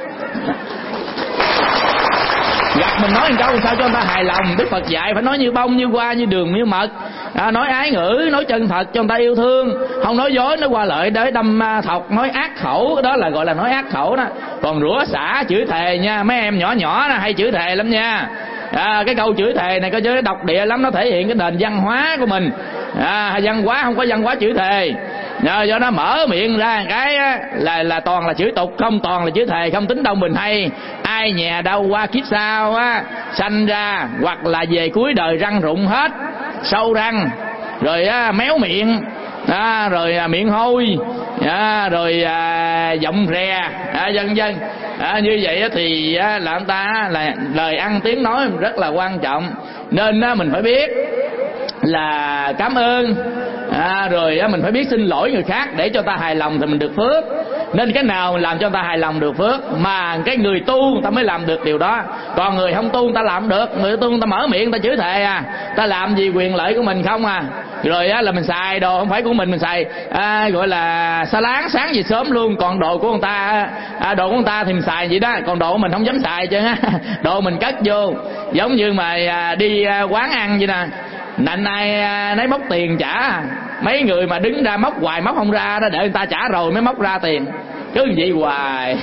Gặp mình nói một câu sao cho người ta hài lòng. Đức Phật dạy phải nói như bông, như hoa, như đường, như mật à, nói ái ngữ, nói chân thật cho người ta yêu thương, không nói dối, nói qua lợi để đâm thọc, nói ác khẩu, đó là gọi là nói ác khẩu đó. Còn rủa xả chửi thề nha, mấy em nhỏ nhỏ hay chửi thề lắm nha à, cái câu chửi thề này có chữ độc địa lắm, nó thể hiện cái nền văn hóa của mình à, văn hóa không có văn hóa chửi thề. Nhờ do nó mở miệng ra cái là là toàn là chửi tục, không toàn là chửi thề, không tính đông bình hay. Ai nhà đâu qua kiếp sau á sanh ra hoặc là về cuối đời răng rụng hết, sâu răng, rồi á, méo miệng à, rồi à, miệng hôi à, rồi à, giọng rè à, vân vân à, như vậy á, thì á, là người ta là lời ăn tiếng nói rất là quan trọng, nên á, mình phải biết là cảm ơn à, rồi á, mình phải biết xin lỗi người khác để cho ta hài lòng thì mình được phước. Nên cái nào làm cho ta hài lòng được phước, mà cái người tu ta mới làm được điều đó, còn người không tu ta làm được. Người tu ta mở miệng ta chửi thề à, ta làm gì quyền lợi của mình không à, rồi á, là mình xài đồ không phải của mình mình xài à, gọi là sa láng sáng gì sớm luôn, còn đồ của người ta à, đồ của người ta thì mình xài vậy đó, còn đồ của mình không dám xài chứ á. Đồ mình cất vô giống như mà à, đi à, quán ăn vậy nè, nãy nay à, lấy móc tiền trả, mấy người mà đứng ra móc hoài móc không ra đó, để người ta trả rồi mới móc ra tiền, cứ vậy hoài.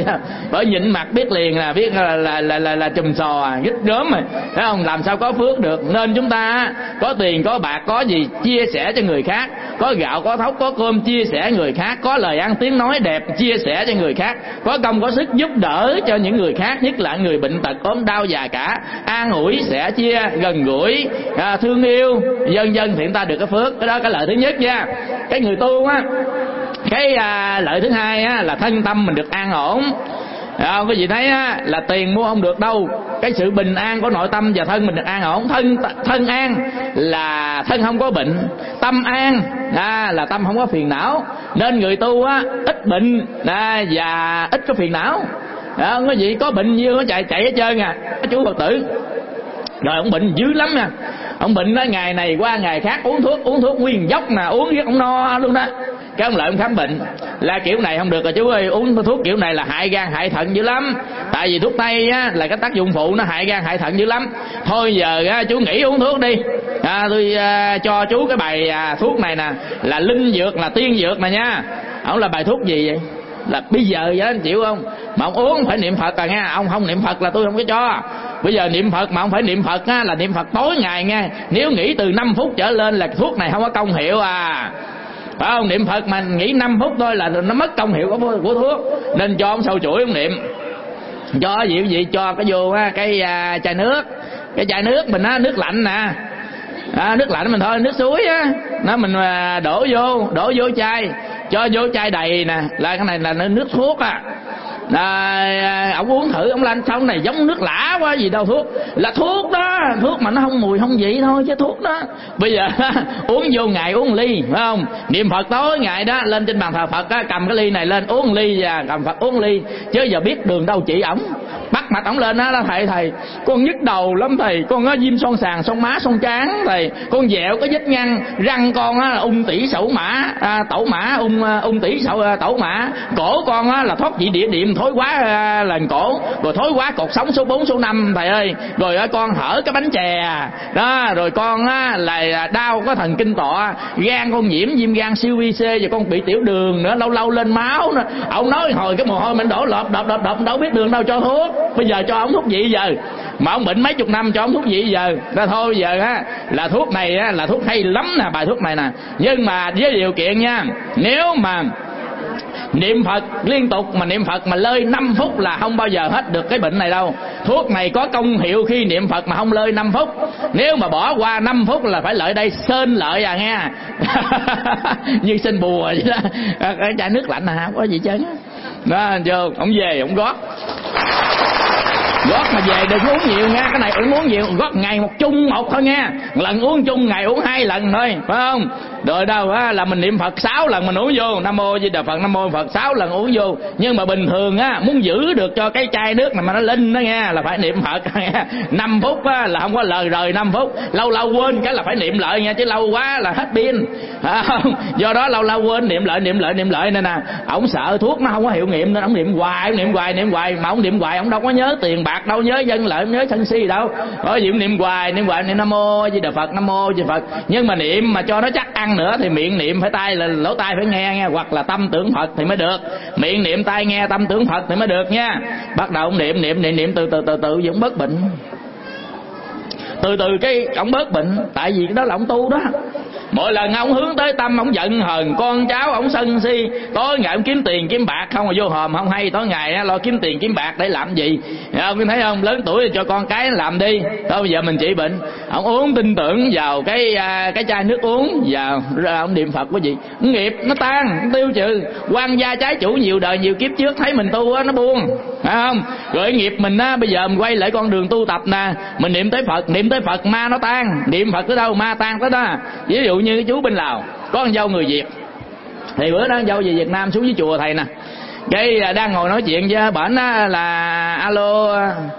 Bởi nhịn mặt biết liền là biết là là là, là, là chùm sò gít gớm rồi, thấy không, làm sao có phước được. Nên chúng ta có tiền có bạc có gì chia sẻ cho người khác, có gạo có thóc có cơm chia sẻ người khác, có lời ăn tiếng nói đẹp chia sẻ cho người khác, có công có sức giúp đỡ cho những người khác, nhất là người bệnh tật ốm đau già cả, an ủi sẻ chia gần gũi à, thương yêu vân vân, thì chúng ta được cái phước. Cái đó cái lợi thứ nhất nha. Cái người tu á, cái à, lợi thứ hai á, là thân tâm mình được an ổn. À, có gì thấy á, là tiền mua không được đâu, cái sự bình an của nội tâm và thân mình được an ổn. Thân thân an là thân không có bệnh, tâm an à, là tâm không có phiền não. Nên người tu á, ít bệnh à, và ít có phiền não. À, không có gì có bệnh nhiêu nó chạy chạy hết trơn à. Chú Phật tử rồi ông bệnh dữ lắm nha, ông bệnh đó ngày này qua ngày khác, uống thuốc uống thuốc nguyên dốc nè, uống riết ông no luôn đó. Cái ông lại ông khám bệnh là kiểu này không được rồi chú ơi, uống thuốc kiểu này là hại gan hại thận dữ lắm, tại vì thuốc tây á là cái tác dụng phụ nó hại gan hại thận dữ lắm. Thôi giờ á, chú nghỉ uống thuốc đi à, tôi à, cho chú cái bài à, thuốc này nè, là linh dược, là tiên dược nè nha. Ông là bài thuốc gì vậy? Là bây giờ vậy anh chịu không? Mà ông uống phải niệm Phật à nha, ông không niệm Phật là tôi không có cho. Bây giờ niệm Phật mà ông phải niệm Phật á, là niệm Phật tối ngày nha. Nếu nghỉ từ năm phút trở lên là thuốc này không có công hiệu à. Phải không? Niệm Phật mà nghỉ năm phút thôi là nó mất công hiệu của, của thuốc. Nên cho ông sâu chuỗi ông niệm. Cho gì gì cho cái vô á, cái uh, chai nước. Cái chai nước mình á, nước lạnh nè. À, nước lạnh mình thôi, nước suối á, nó mình uh, đổ vô, đổ vô chai, cho vô chai đầy nè, là cái này là nước thuốc à. à, ông uống thử, ông lên sau này giống nước lã quá gì đâu, thuốc là thuốc đó, thuốc mà nó không mùi không vị thôi chứ thuốc đó. Bây giờ uống vô ngày uống ly, phải không? Niệm Phật tối ngày đó lên trên bàn thờ Phật á, cầm cái ly này lên uống ly, và cầm Phật uống ly, chứ giờ biết đường đâu chỉ ổng. Bắt mặt ổng lên á, đó thầy thầy con nhức đầu lắm thầy, con có viêm son sàn, son má, son trán thầy, con dẹo có vết nhăn, răng con á là ung tỷ sẩu mã, à, tẩu mã ung ung tỷ sẩu tẩu mã, cổ con á là thoát vị địa điểm, thối quá à, lần cổ, rồi thối quá cột sống số bốn số năm thầy ơi, rồi á, con hở cái bánh chè đó, rồi con á là đau có thần kinh tọa, gan con nhiễm viêm gan siêu vi C, và con bị tiểu đường nữa, lâu lâu lên máu nữa. Ông nói hồi cái mồ hôi mình đổ lọp đọp đọp đọp đâu biết đường đâu cho thuốc, bây giờ cho ông thuốc gì giờ, mà ông bệnh mấy chục năm cho ông thuốc gì giờ, ra thôi giờ á là thuốc này á là thuốc hay lắm nè, bài thuốc này nè, nhưng mà với điều kiện nha, nếu mà niệm Phật liên tục mà niệm Phật mà lơi năm phút là không bao giờ hết được cái bệnh này đâu. Thuốc này có công hiệu khi niệm Phật mà không lơi năm phút. Nếu mà bỏ qua năm phút là phải lợi đây sên lợi à nghe. Như sên bùa vậy đó. Cái chai nước lạnh à, không có gì chứ. Đó, vô, ông về ông gót. Gót mà về đừng uống nhiều nha, cái này uống uống nhiều, gót ngày một chung một thôi nha, lần uống chung ngày uống hai lần thôi, phải không? Rồi đâu á là mình niệm Phật sáu lần mình uống vô, Nam Mô Di Đà Phật, Nam Mô Phật sáu lần uống vô. Nhưng mà bình thường á muốn giữ được cho cái chai nước này mà nó linh đó nghe là phải niệm Phật năm phút á là không có lời rời năm phút, lâu lâu quên cái là phải niệm lại nha, chứ lâu quá là hết pin. Do đó lâu lâu quên niệm lại niệm lại niệm lại nên nè, ổng sợ thuốc nó không có hiệu nghiệm nên ổng niệm hoài, niệm hoài niệm hoài mà ổng niệm hoài ổng đâu có nhớ tiền bạc đâu, nhớ dân lợi, nhớ sân si đâu. Rồi niệm niệm hoài niệm hoài niệm Nam Mô Di Đà Phật, Nam Mô Di Đà Phật. Nhưng mà niệm mà cho nó chắc ăn nữa thì miệng niệm phải tai là lỗ tai phải nghe nghe, hoặc là tâm tưởng Phật thì mới được. Miệng niệm tai nghe tâm tưởng Phật thì mới được nha. Bắt đầu niệm niệm niệm niệm từ từ từ từ vẫn bớt bệnh. Từ từ cái ông bớt bệnh, tại vì đó là ông tu đó. Mỗi lần ông hướng tới tâm, ông giận hờn con cháu, ông sân si, tối ngày ông kiếm tiền kiếm bạc không mà vô hòm không hay, tối ngày lo kiếm tiền kiếm bạc để làm gì? Ông thấy không, lớn tuổi cho con cái làm đi. Thôi bây giờ mình trị bệnh, ông uống tin tưởng vào cái cái chai nước uống vào, ra ông niệm Phật cái gì, nghiệp nó tan, tiêu trừ. Quan gia trái chủ nhiều đời nhiều kiếp trước thấy mình tu á nó buông, phải không? Rồi nghiệp mình á bây giờ mình quay lại con đường tu tập nè, mình niệm tới Phật, niệm tới Phật ma nó tan, niệm Phật tới đâu ma tan tới đó. Ví dụ như cái chú bên Lào có con dâu người Việt, thì bữa đó con dâu về Việt Nam xuống với chùa thầy nè, cái đang ngồi nói chuyện với bển là alo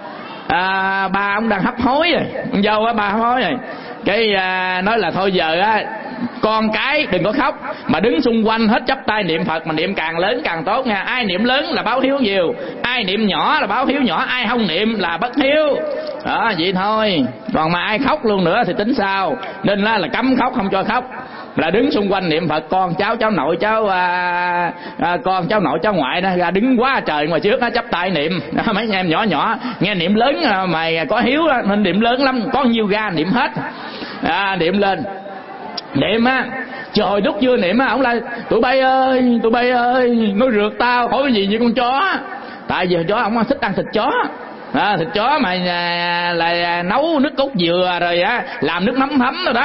à, ba ông đang hấp hối rồi, con dâu á ba hấp hối rồi, cái à, nói là thôi giờ á con cái đừng có khóc mà đứng xung quanh hết chắp tay niệm Phật, mà niệm càng lớn càng tốt nha. Ai niệm lớn là báo hiếu nhiều, ai niệm nhỏ là báo hiếu nhỏ, ai không niệm là bất hiếu. Đó vậy thôi, còn mà ai khóc luôn nữa thì tính sao. Nên là, là cấm khóc, không cho khóc, là đứng xung quanh niệm Phật. Con cháu cháu nội cháu à, à, con cháu nội cháu ngoại đó ra đứng quá trời ngoài trước đó, chắp tay niệm. Đó, mấy em nhỏ nhỏ nghe niệm lớn mày có hiếu đó, nên niệm lớn lắm, có nhiêu ga niệm hết à, niệm lên. Niệm á, trời lúc chưa niệm á, ổng là tụi bay ơi, tụi bay ơi, nó rượt tao, hỏi cái gì như con chó. Tại vì chó ổng thích ăn thịt chó. À, thịt chó mà à, là nấu nước cốt dừa rồi á, làm nước mắm thấm rồi đó.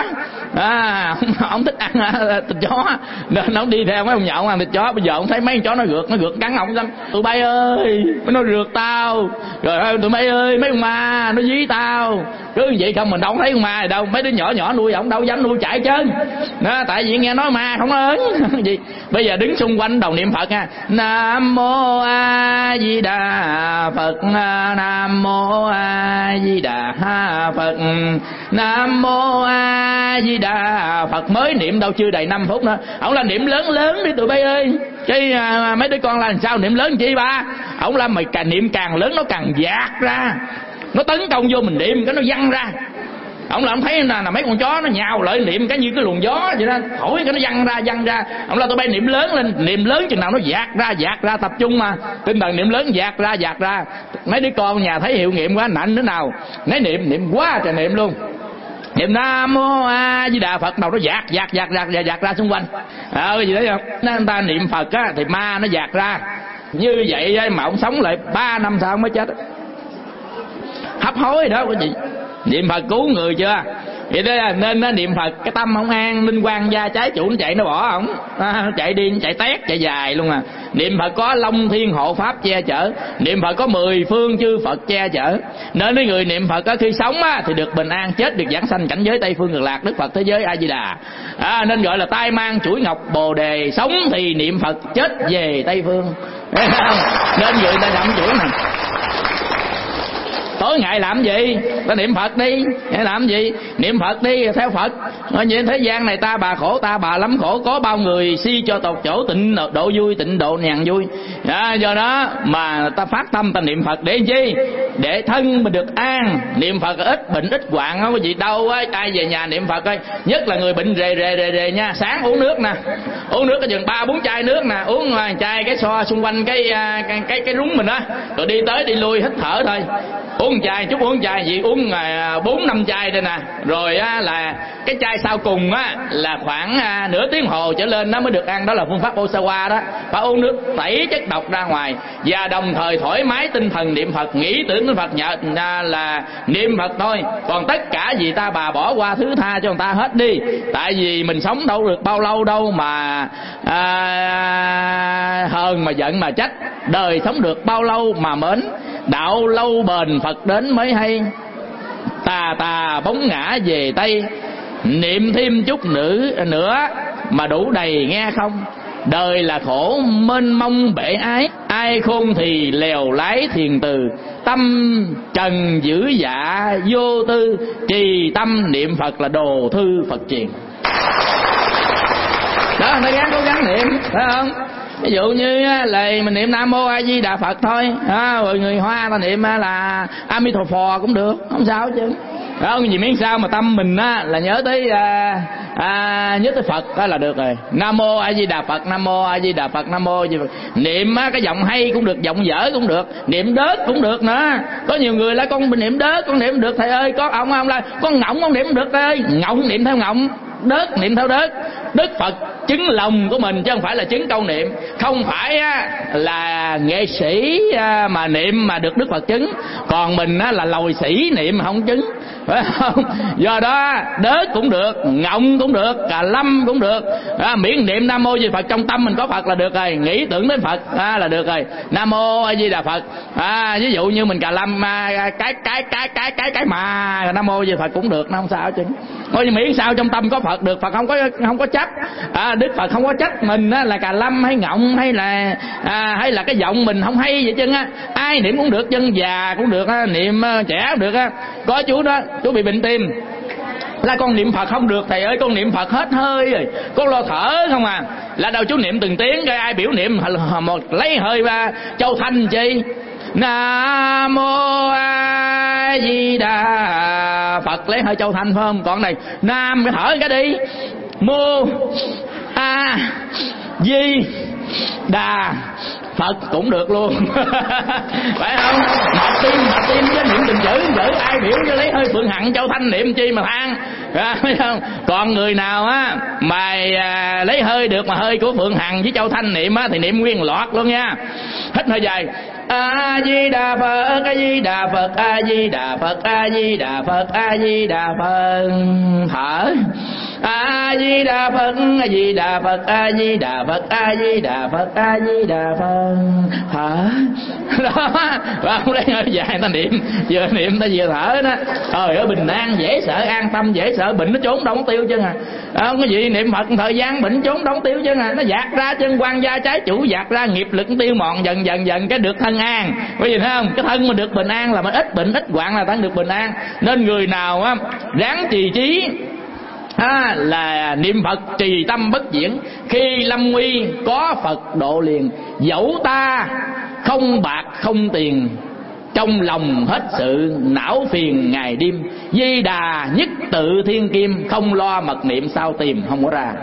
À, ông, ông thích ăn à, thịt chó nên nó đi theo mấy ông nhậu ăn thịt chó. Bây giờ ông thấy mấy con chó nó rượt, nó rượt cắn ông lắm. Tụi bay ơi, nó rượt tao. Rồi tụi bay ơi, mấy con ma nó dí tao. Cứ vậy không, mình đâu thấy con ma gì đâu. Mấy đứa nhỏ nhỏ nuôi ổng đâu dám nuôi chạy trơn. Đó, tại vì nghe nói ma không lớn gì. Bây giờ đứng xung quanh đầu niệm Phật nha. Nam mô A Di Đà Phật, Nam mô A Di Đà Phật, Nam mô A Di Đà Phật. Mới niệm đâu chưa đầy năm phút nữa, ổng là niệm lớn lớn đi tụi bay ơi. Cái à, mấy đứa con là làm sao niệm lớn chi ba? Ổng là mày càng niệm càng lớn nó càng dạt ra, nó tấn công vô mình niệm cái nó văng ra. Ông là ông thấy là, là mấy con chó nó nhào lại niệm cái như cái luồng gió vậy đó, thổi cái nó văng ra văng ra. Ông là tụi bay niệm lớn lên, niệm lớn chừng nào nó dạt ra dạt ra, tập trung mà tinh thần niệm lớn dạt ra dạt ra. Mấy đứa con nhà thấy hiệu nghiệm quá nạnh nữa nào, nấy niệm niệm quá trời niệm luôn. Niệm Nam Mô A Di Đà Phật đầu nó dạt dạt dạt dạt dạt, dạt ra xung quanh. À, cái gì đấy không? Nên người ta niệm Phật á thì ma nó dạt ra. Như vậy mà ông sống lại ba năm sau mới chết. Hấp hối đó cái gì? Niệm Phật cứu người chưa? Vậy đó là nên nó niệm Phật cái tâm không an, linh quan gia trái chủ nó chạy nó bỏ ổng, à, chạy đi chạy tét chạy dài luôn à. Niệm Phật có long thiên hộ pháp che chở, niệm Phật có mười phương chư Phật che chở, nên cái người niệm Phật á, khi sống á, thì được bình an, chết được giảng sanh cảnh giới Tây phương cực lạc, Đức Phật thế giới A Di Đà, à, nên gọi là tai mang chuỗi ngọc bồ đề, sống thì niệm Phật, chết về Tây phương. Nên người ta đậm chuỗi này. Tối ngày làm gì? Ta niệm Phật đi. Làm gì? Niệm Phật đi theo Phật. Ở trên thế gian này ta bà khổ, ta bà lắm khổ, có bao người si cho tột chỗ tịnh độ vui, tịnh độ nhàn vui. À, do đó mà ta phát tâm ta niệm Phật để chi? Để thân mình được an. Niệm Phật ít bệnh ít hoạn, không có gì đâu á. Ai về nhà niệm Phật ơi, nhất là người bệnh rề rề rề rề nha. Sáng uống nước nè, uống nước cái chừng ba bốn chai nước nè, uống chai cái xoa xung quanh cái cái cái, cái rúng mình á, rồi đi tới đi lui hít thở thôi. Uống chai chút uống chai gì uống bốn năm chai đây nè, rồi á, là cái chai sau cùng á là khoảng à, nửa tiếng hồ trở lên nó mới được ăn, đó là phương pháp Osawa đó. Phải uống nước tẩy chất độc ra ngoài và đồng thời thoải mái tinh thần niệm Phật, nghĩ tưởng đến Phật, nhờ à, là niệm Phật thôi. Còn tất cả gì ta bà bỏ qua thứ tha cho người ta hết đi, tại vì mình sống đâu được bao lâu đâu mà à, hờn mà giận mà trách, đời sống được bao lâu mà mến. Đạo lâu bền Phật đến mới hay, tà tà bóng ngã về Tây, niệm thêm chút nữ nữa mà đủ đầy nghe không. Đời là khổ mênh mông bể ái, ai khôn thì lèo lái thiền từ, tâm trần dữ dạ vô tư, trì tâm niệm Phật là đồ thư Phật truyền. Đó, phải gắng cố gắng niệm, phải không? Ví dụ như là mình niệm Nam Mô A Di Đà Phật thôi, à, rồi người Hoa ta niệm là A Di Đà Phật cũng được, không sao chứ. Không gì miễn sao mà tâm mình á là nhớ tới à, à, nhớ tới Phật đó là được rồi. Nam Mô A Di Đà Phật, Nam Mô A Di Đà Phật, Nam Mô A Di Đà Phật. Niệm á, cái giọng hay cũng được, giọng dở cũng được, niệm đớt cũng được nữa. Có nhiều người là con niệm đớt con niệm được thầy ơi, có ông ông là con ngọng con niệm được thầy ơi, ngọng niệm theo ngọng, đớt niệm theo đớt. Đức Phật chứng lòng của mình chứ không phải là chứng câu niệm. Không phải á, là nghệ sĩ á, mà niệm mà được Đức Phật chứng, còn mình á, là lồi sĩ niệm mà không chứng, phải không? Do đó đớt cũng được, ngọng cũng được, cà lâm cũng được, à, miễn niệm Nam Mô Di Phật trong tâm mình có Phật là được rồi, nghĩ tưởng đến Phật à, là được rồi. Nam Mô A Di Đà Phật, à, ví dụ như mình cà lâm à, cái cái cái cái cái cái mà Nam Mô Di Phật cũng được, nó không sao chứ. Thôi miễn sao trong tâm có Phật được, Phật không có không có trách, à, Đức Phật không có trách mình á, là cà lâm hay ngọng hay là à, hay là cái giọng mình không hay vậy chứ á. Ai niệm cũng được, dân già cũng được á, niệm trẻ cũng được á. Có chú đó, chú bị bệnh tim, là con niệm Phật không được thầy ơi, con niệm Phật hết hơi rồi, con lo thở không à. Là đâu chú niệm từng tiếng, cái ai biểu niệm một lấy hơi ba châu thanh chi. Nam Mô A Di Đà Phật lấy hơi châu thanh phải không? Còn này Nam cái thở cái đi, Mô A Di Đà Phật cũng được luôn. Phải không? Mập tim mập tim chứ niệm từng chữ chữ ai biểu cho lấy hơi Phượng Hằng Châu Thanh niệm chi mà than, phải không? Còn người nào á mà à, lấy hơi được mà hơi của Phượng Hằng với Châu Thanh niệm á thì niệm nguyên loạt luôn nha. Hít hơi dài, A Di Đà Phật, A Di Đà Phật, A Di Đà Phật, A Di Đà Phật, A Di Đà Phật. Thở, A Di Đà Phật, A Di Đà Phật, A Di Đà Phật, A Di Đà Phật, A Di Đà Phật. Thở đó, và không lấy hơi dài ta niệm, vừa niệm ta vừa thở đó. Trời ơi, bình an dễ sợ, an tâm dễ sợ, bệnh nó trốn đâu tiêu chứ à. Không có gì, niệm Phật thời gian bệnh trốn đâu tiêu chứ à. Nó dạt ra chân quan gia trái chủ, dạt ra nghiệp lực tiêu mòn dần dần dần cái được thân an. Bởi vì thấy không, cái thân mà được bình an là mình ít bệnh ít hoạn là ta được bình an. Nên người nào á ráng trì trí à, là niệm Phật trì tâm bất diễn, khi lâm nguy có Phật độ liền. Dẫu ta không bạc không tiền, trong lòng hết sự não phiền ngày đêm. Di Đà nhất tự thiên kim, không lo mật niệm sao tìm không có ra.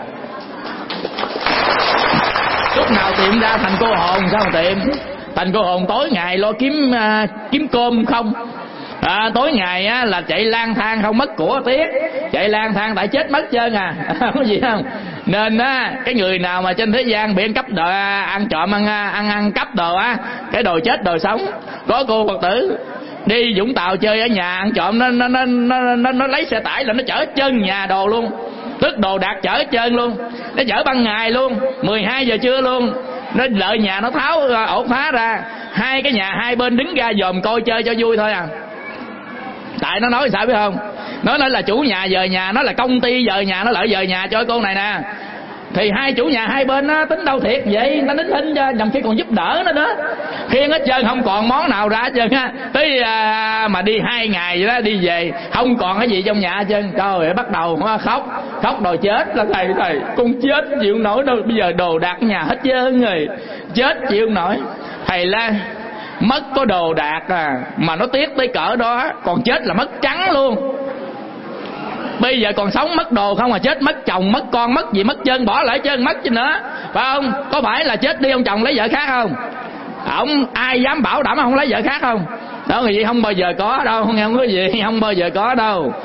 Lúc nào tìm ra thành cô hồn sao mà tìm? Thành cô hồn tối ngày lo kiếm uh, kiếm cơm không. À, tối ngày á, là chạy lang thang không mất của tiếc, chạy lang thang tại chết mất trơn à. Có gì không? Nên á, cái người nào mà trên thế gian bị ăn cắp đồ, ăn trộm ăn ăn ăn cắp đồ á, cái đồ chết đồ sống. Có cô Phật tử đi Vũng Tàu chơi ở nhà ăn trộm, nó nó nó nó nó, nó lấy xe tải là nó chở chân nhà đồ luôn, tức đồ đạc chở hết trơn luôn, nó chở ban ngày luôn, mười hai giờ trưa luôn, nó lợi nhà nó tháo ổ khóa ra, hai cái nhà hai bên đứng ra dòm coi chơi cho vui thôi à. Tại nó nói sao biết không, nó nói là chủ nhà dời nhà, nó là công ty dời nhà, nó lợi dời nhà cho cô này nè. Thì hai chủ nhà hai bên nó tính đâu thiệt vậy, người ta tính hình cho nhầm khi còn giúp đỡ nó nữa, khiêng hết trơn không còn món nào ra hết trơn á. Tới à, mà đi hai ngày vậy đó, đi về không còn cái gì trong nhà hết trơn. Trời ơi, bắt đầu khóc khóc đòi chết là thầy thầy con chết chịu không nổi đâu, bây giờ đồ đạc nhà hết trơn rồi, chết chịu không nổi. Thầy la mất có đồ đạc à mà nó tiếc tới cỡ đó, còn chết là mất trắng luôn. Bây giờ còn sống mất đồ không à, chết mất chồng mất con mất gì mất chân, bỏ lại chân mất chứ nữa, phải không? Có phải là chết đi ông chồng lấy vợ khác không? Ông ai dám bảo đảm không lấy vợ khác không? Đó người gì không bao giờ có đâu, không nghe không có gì, không bao giờ có đâu.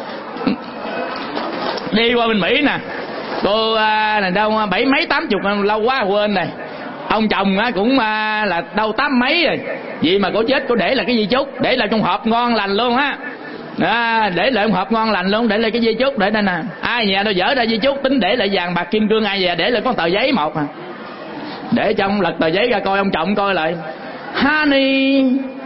Đi qua bên Mỹ nè, cô này đâu bảy mấy tám chục lâu quá quên này. Ông chồng á cũng là đâu tám mấy rồi, vậy mà cô chết cô để là cái gì chúc, để là trong hộp ngon lành luôn á. À, để lại hộp ngon lành luôn, để lại cái di chúc để đây nè. Ai nhà đâu dở ra di chúc tính để lại vàng bạc kim cương, ai về để lại con tờ giấy một à. Để trong lật tờ giấy ra coi ông chồng coi lại. Honey,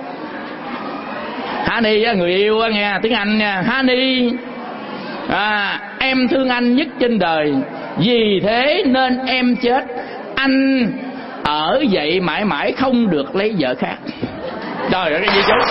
Honey người yêu nghe tiếng Anh nha. Honey, à, em thương anh nhất trên đời, vì thế nên em chết. Anh ở vậy mãi mãi không được lấy vợ khác. Trời ơi cái di chúc,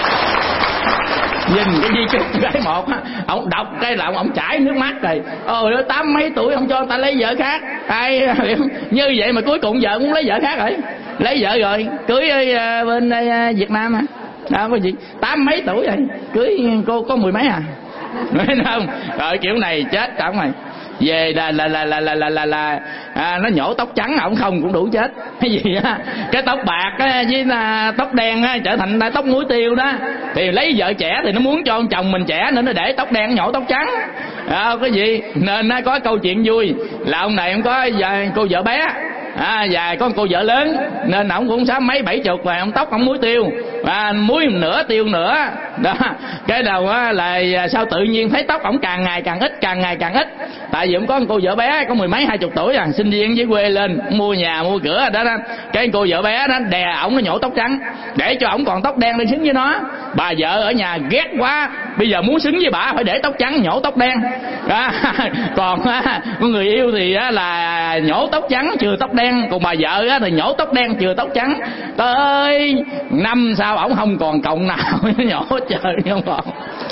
nhìn cái di chúc cái một á, ông đọc cái là ông, ông chảy nước mắt rồi. Ôi nó tám mấy tuổi ông cho người ta lấy vợ khác, ai như vậy mà cuối cùng vợ muốn lấy vợ khác rồi, lấy vợ rồi cưới ở bên Việt Nam hả? Đâu có gì, tám mấy tuổi rồi cưới cô có mười mấy à, thấy không? Rồi kiểu này chết cả mày. Về là là là là là là là, là à, nó nhổ tóc trắng ổng không cũng đủ chết. Cái gì á, cái tóc bạc á, với là tóc đen á, trở thành tóc muối tiêu đó. Thì lấy vợ trẻ thì nó muốn cho ông chồng mình trẻ nên nó để tóc đen nhổ tóc trắng. À, cái gì nên nó có câu chuyện vui là ông này ông có vài cô vợ bé, à, và có cô vợ lớn nên ổng cũng sáu mấy bảy chục và ông tóc ổng muối tiêu, à, muối nửa tiêu nữa đó. Cái đầu á là sao tự nhiên thấy tóc ổng càng ngày càng ít, càng ngày càng ít. Tại vì ông có cô vợ bé có mười mấy hai chục tuổi à, sinh viên với quê lên mua nhà mua cửa đó, đó. Cái cô vợ bé đó đè ổng nó nhổ tóc trắng để cho ổng còn tóc đen đi xứng với nó. Bà vợ ở nhà ghét quá, bây giờ muốn xứng với bà phải để tóc trắng nhổ tóc đen đó. Còn á, người yêu thì á, là nhổ tóc trắng chừa tóc đen, còn bà vợ á, thì nhổ tóc đen chừa tóc trắng. Tới năm sau ổng không còn cọng nào nhổ trời không còn.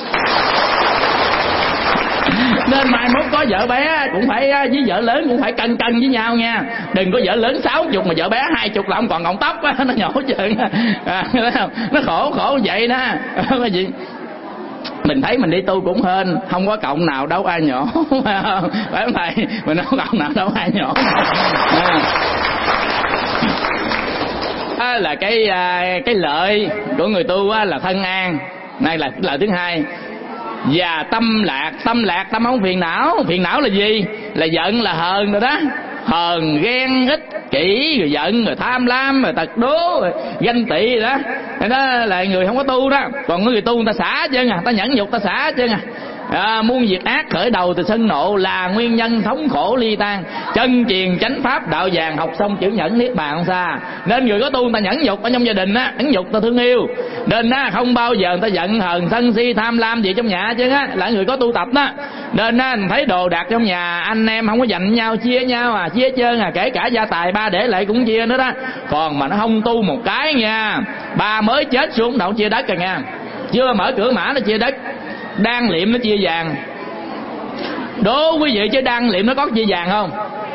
Nên mai mốt có vợ bé cũng phải với vợ lớn cũng phải cân cân với nhau nha. Đừng có vợ lớn sáu chục mà vợ bé hai chục là ông còn cọng tóc á, nó nhổ trời à, nó khổ khổ vậy đó. Cái gì mình thấy mình đi tu cũng hên, không có cọng nào đâu ai nhổ, phải không thầy? Mình không có cọng nào đâu ai nhổ. À. À, là cái cái lợi của người tu á, là thân an, này là lợi thứ hai. Và tâm lạc, tâm lạc tâm không phiền não. Phiền não là gì? Là giận là hờn rồi đó. Hờn, ghen, ích kỷ, rồi giận, rồi tham lam, rồi tật đố, rồi ganh tị rồi đó. Đó là người không có tu đó. Còn người tu người ta xả chứ à, ta nhẫn nhục ta xả chứ à. À, muôn việc ác khởi đầu từ sân nộ là nguyên nhân thống khổ ly tan. Chân truyền chánh pháp đạo vàng, học xong chữ nhẫn niết bàn không xa. Nên người có tu người ta nhẫn nhục ở trong gia đình á, nhẫn nhục ta thương yêu. Nên á không bao giờ người ta giận hờn sân si tham lam gì trong nhà chứ á, là người có tu tập đó. Nên á thấy đồ đạc trong nhà anh em không có giành nhau, chia nhau à, chia trơn à, kể cả gia tài ba để lại cũng chia nữa đó. Còn mà nó không tu một cái nha, ba mới chết xuống đậu chia đất rồi nha, chưa mở cửa mã nó chia đất. Đang liệm nó chia vàng. Đố quý vị chứ đang liệm nó có chia vàng không?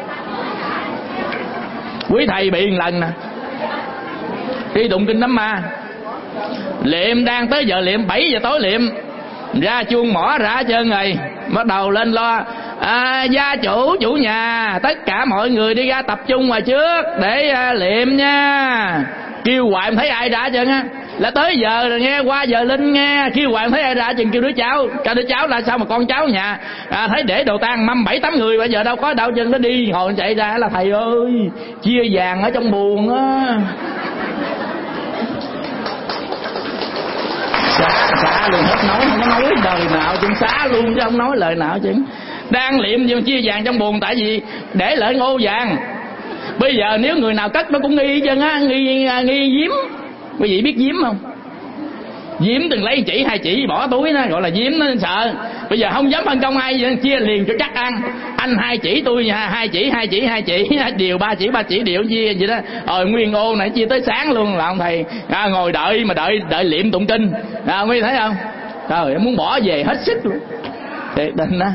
Quý thầy bị một lần nè, đi tụng kinh Đám Ma, liệm đang tới giờ liệm, bảy giờ tối liệm, ra chuông mỏ ra hết trơn rồi, bắt đầu lên lo à, gia chủ chủ nhà tất cả mọi người đi ra tập trung ngoài trước để à, liệm nha. Kêu hoài không thấy ai ra hết trơn á. Là tới giờ rồi nghe, qua giờ linh nghe, kêu hoài không thấy ai ra, chừng kêu đứa cháu, cả đứa cháu là sao mà con cháu nhà à, thấy để đồ tang mâm bảy tám người, bây giờ đâu có đâu, chân nó đi hồi chạy ra là thầy ơi chia vàng ở trong buồng á. xả xả luôn hết, nói không có nói đời nào chứ, xả luôn chứ không nói lời nào chứ. Đang liệm nhưng chia vàng trong buồn, tại vì để lại ngô vàng. Bây giờ nếu người nào cất nó cũng nghi chân á, nghi nghi giếm. Quý vị biết giếm không? Giếm từng lấy chỉ hai chỉ bỏ túi, nó gọi là giếm, nó sợ. Bây giờ không dám phân công ai, chia liền cho chắc ăn. Anh hai chỉ tôi hai chỉ hai chỉ hai chỉ điều ba chỉ ba chỉ điều chia vậy đó. Rồi nguyên ô này chia tới sáng luôn là ông thầy à, ngồi đợi mà đợi đợi liệm tụng kinh. À, quý vị thấy không? Trời, muốn bỏ về hết sức luôn. Thiệt tình đó.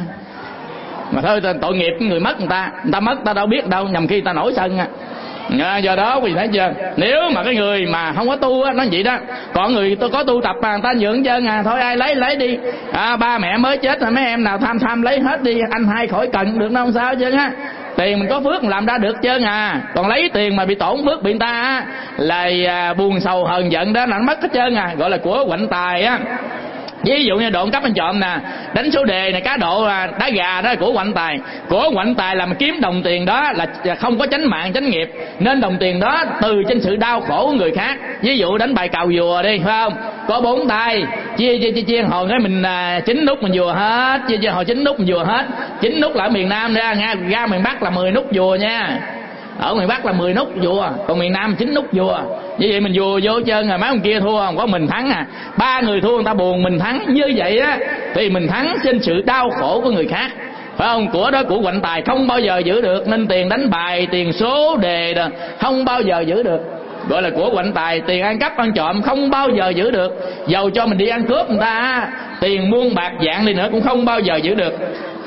Mà thôi tội nghiệp người mất người ta, người ta mất ta đâu biết đâu, nhầm khi ta nổi sân à. À, do đó quý vị thấy chưa, nếu mà cái người mà không có tu á, nó vậy đó. Còn người tôi có tu tập mà người ta nhượng chân à, thôi ai lấy lấy đi. À, ba mẹ mới chết rồi, mấy em nào tham tham lấy hết đi, anh hai khỏi cần được đâu, không sao chứ á. Tiền mình có phước làm ra được chứ à. Còn lấy tiền mà bị tổn phước bị người ta á, là à, buồn sầu hờn giận đó là nó mất hết trơn à, gọi là của quạnh tài á. Ví dụ như độn cắp ăn trộm nè, đánh số đề này, cá độ, đá gà đó là của quạnh tài. Của quạnh tài là mà kiếm đồng tiền đó là không có chánh mạng chánh nghiệp, nên đồng tiền đó từ trên sự đau khổ của người khác. Ví dụ đánh bài cào dùa đi, phải không? Có bốn tay, chia chia chia chia hồi cái mình à, chín nút mình dùa hết, chia chia hồi chín nút mình dùa hết. Chín nút là ở miền Nam ra, ra, ra miền Bắc là mười nút dùa nha. Ở miền Bắc là mười nút vùa, còn miền Nam chín nút vùa. Như vậy mình vùa vô chân rồi mấy ông kia thua, không có mình thắng à. Ba người thua người ta buồn, mình thắng. Như vậy á thì mình thắng trên sự đau khổ của người khác, phải không? Của đó của quạnh tài không bao giờ giữ được, nên tiền đánh bài, tiền số đề đó không bao giờ giữ được, gọi là của quạnh tài. Tiền ăn cắp ăn trộm không bao giờ giữ được, dầu cho mình đi ăn cướp người ta, tiền muôn bạc dạng đi nữa cũng không bao giờ giữ được.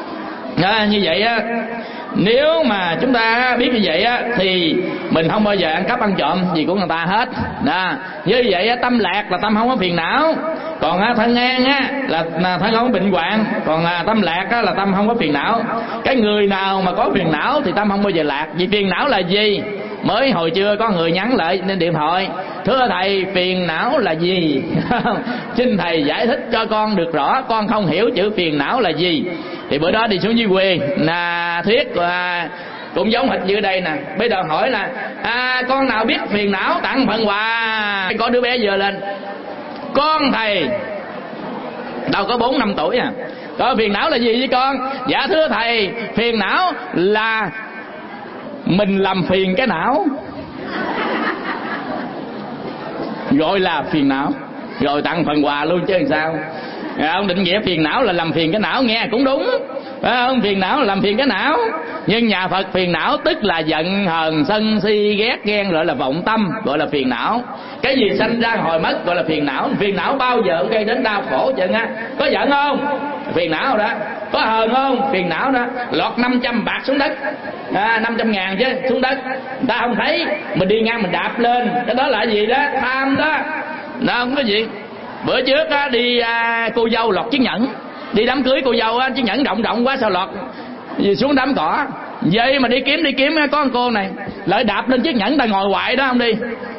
À, như vậy á, nếu mà chúng ta biết như vậy á thì mình không bao giờ ăn cắp ăn trộm gì của người ta hết. Đó. Như vậy á, tâm lạc là tâm không có phiền não. Còn á, thân an á là, là thân không có bệnh hoạn. Còn à, tâm lạc á là tâm không có phiền não. Cái người nào mà có phiền não thì tâm không bao giờ lạc. Vì phiền não là gì? Mới hồi trưa có người nhắn lại trên điện thoại: thưa thầy, phiền não là gì? Xin thầy giải thích cho con được rõ, con không hiểu chữ phiền não là gì. Thì bữa đó đi xuống dưới quê là thuyết à, cũng giống hệt như đây nè. Bây giờ hỏi là à, con nào biết phiền não tặng phần quà. Có đứa bé vừa lên: con thầy đâu có bốn năm tuổi à, có phiền não là gì với con? Dạ thưa thầy, phiền não là mình làm phiền cái não, gọi là phiền não. Rồi tặng phần quà luôn chứ làm sao. À, ông định nghĩa phiền não là làm phiền cái não, nghe cũng đúng, phải không? Phiền não là làm phiền cái não. Nhưng nhà Phật phiền não tức là giận hờn sân si ghét ghen, gọi là vọng tâm, gọi là phiền não. Cái gì sanh ra hồi mất gọi là phiền não. Phiền não bao giờ cũng gây đến đau khổ chừng á. Có giận không? Phiền não đó. Có hờn không? Phiền não đó. Lọt năm trăm bạc xuống đất, à, năm trăm ngàn chứ xuống đất, người ta không thấy, mình đi ngang mình đạp lên, cái đó là gì đó? Tham đó. Nó không có gì. Bữa trước á, đi à, cô dâu lọt chiếc nhẫn, đi đám cưới cô dâu á, chiếc nhẫn rộng rộng quá sao lọt gì xuống đám cỏ. Vậy mà đi kiếm đi kiếm có con cô này lại đạp lên chiếc nhẫn, ta ngồi hoài đó không đi.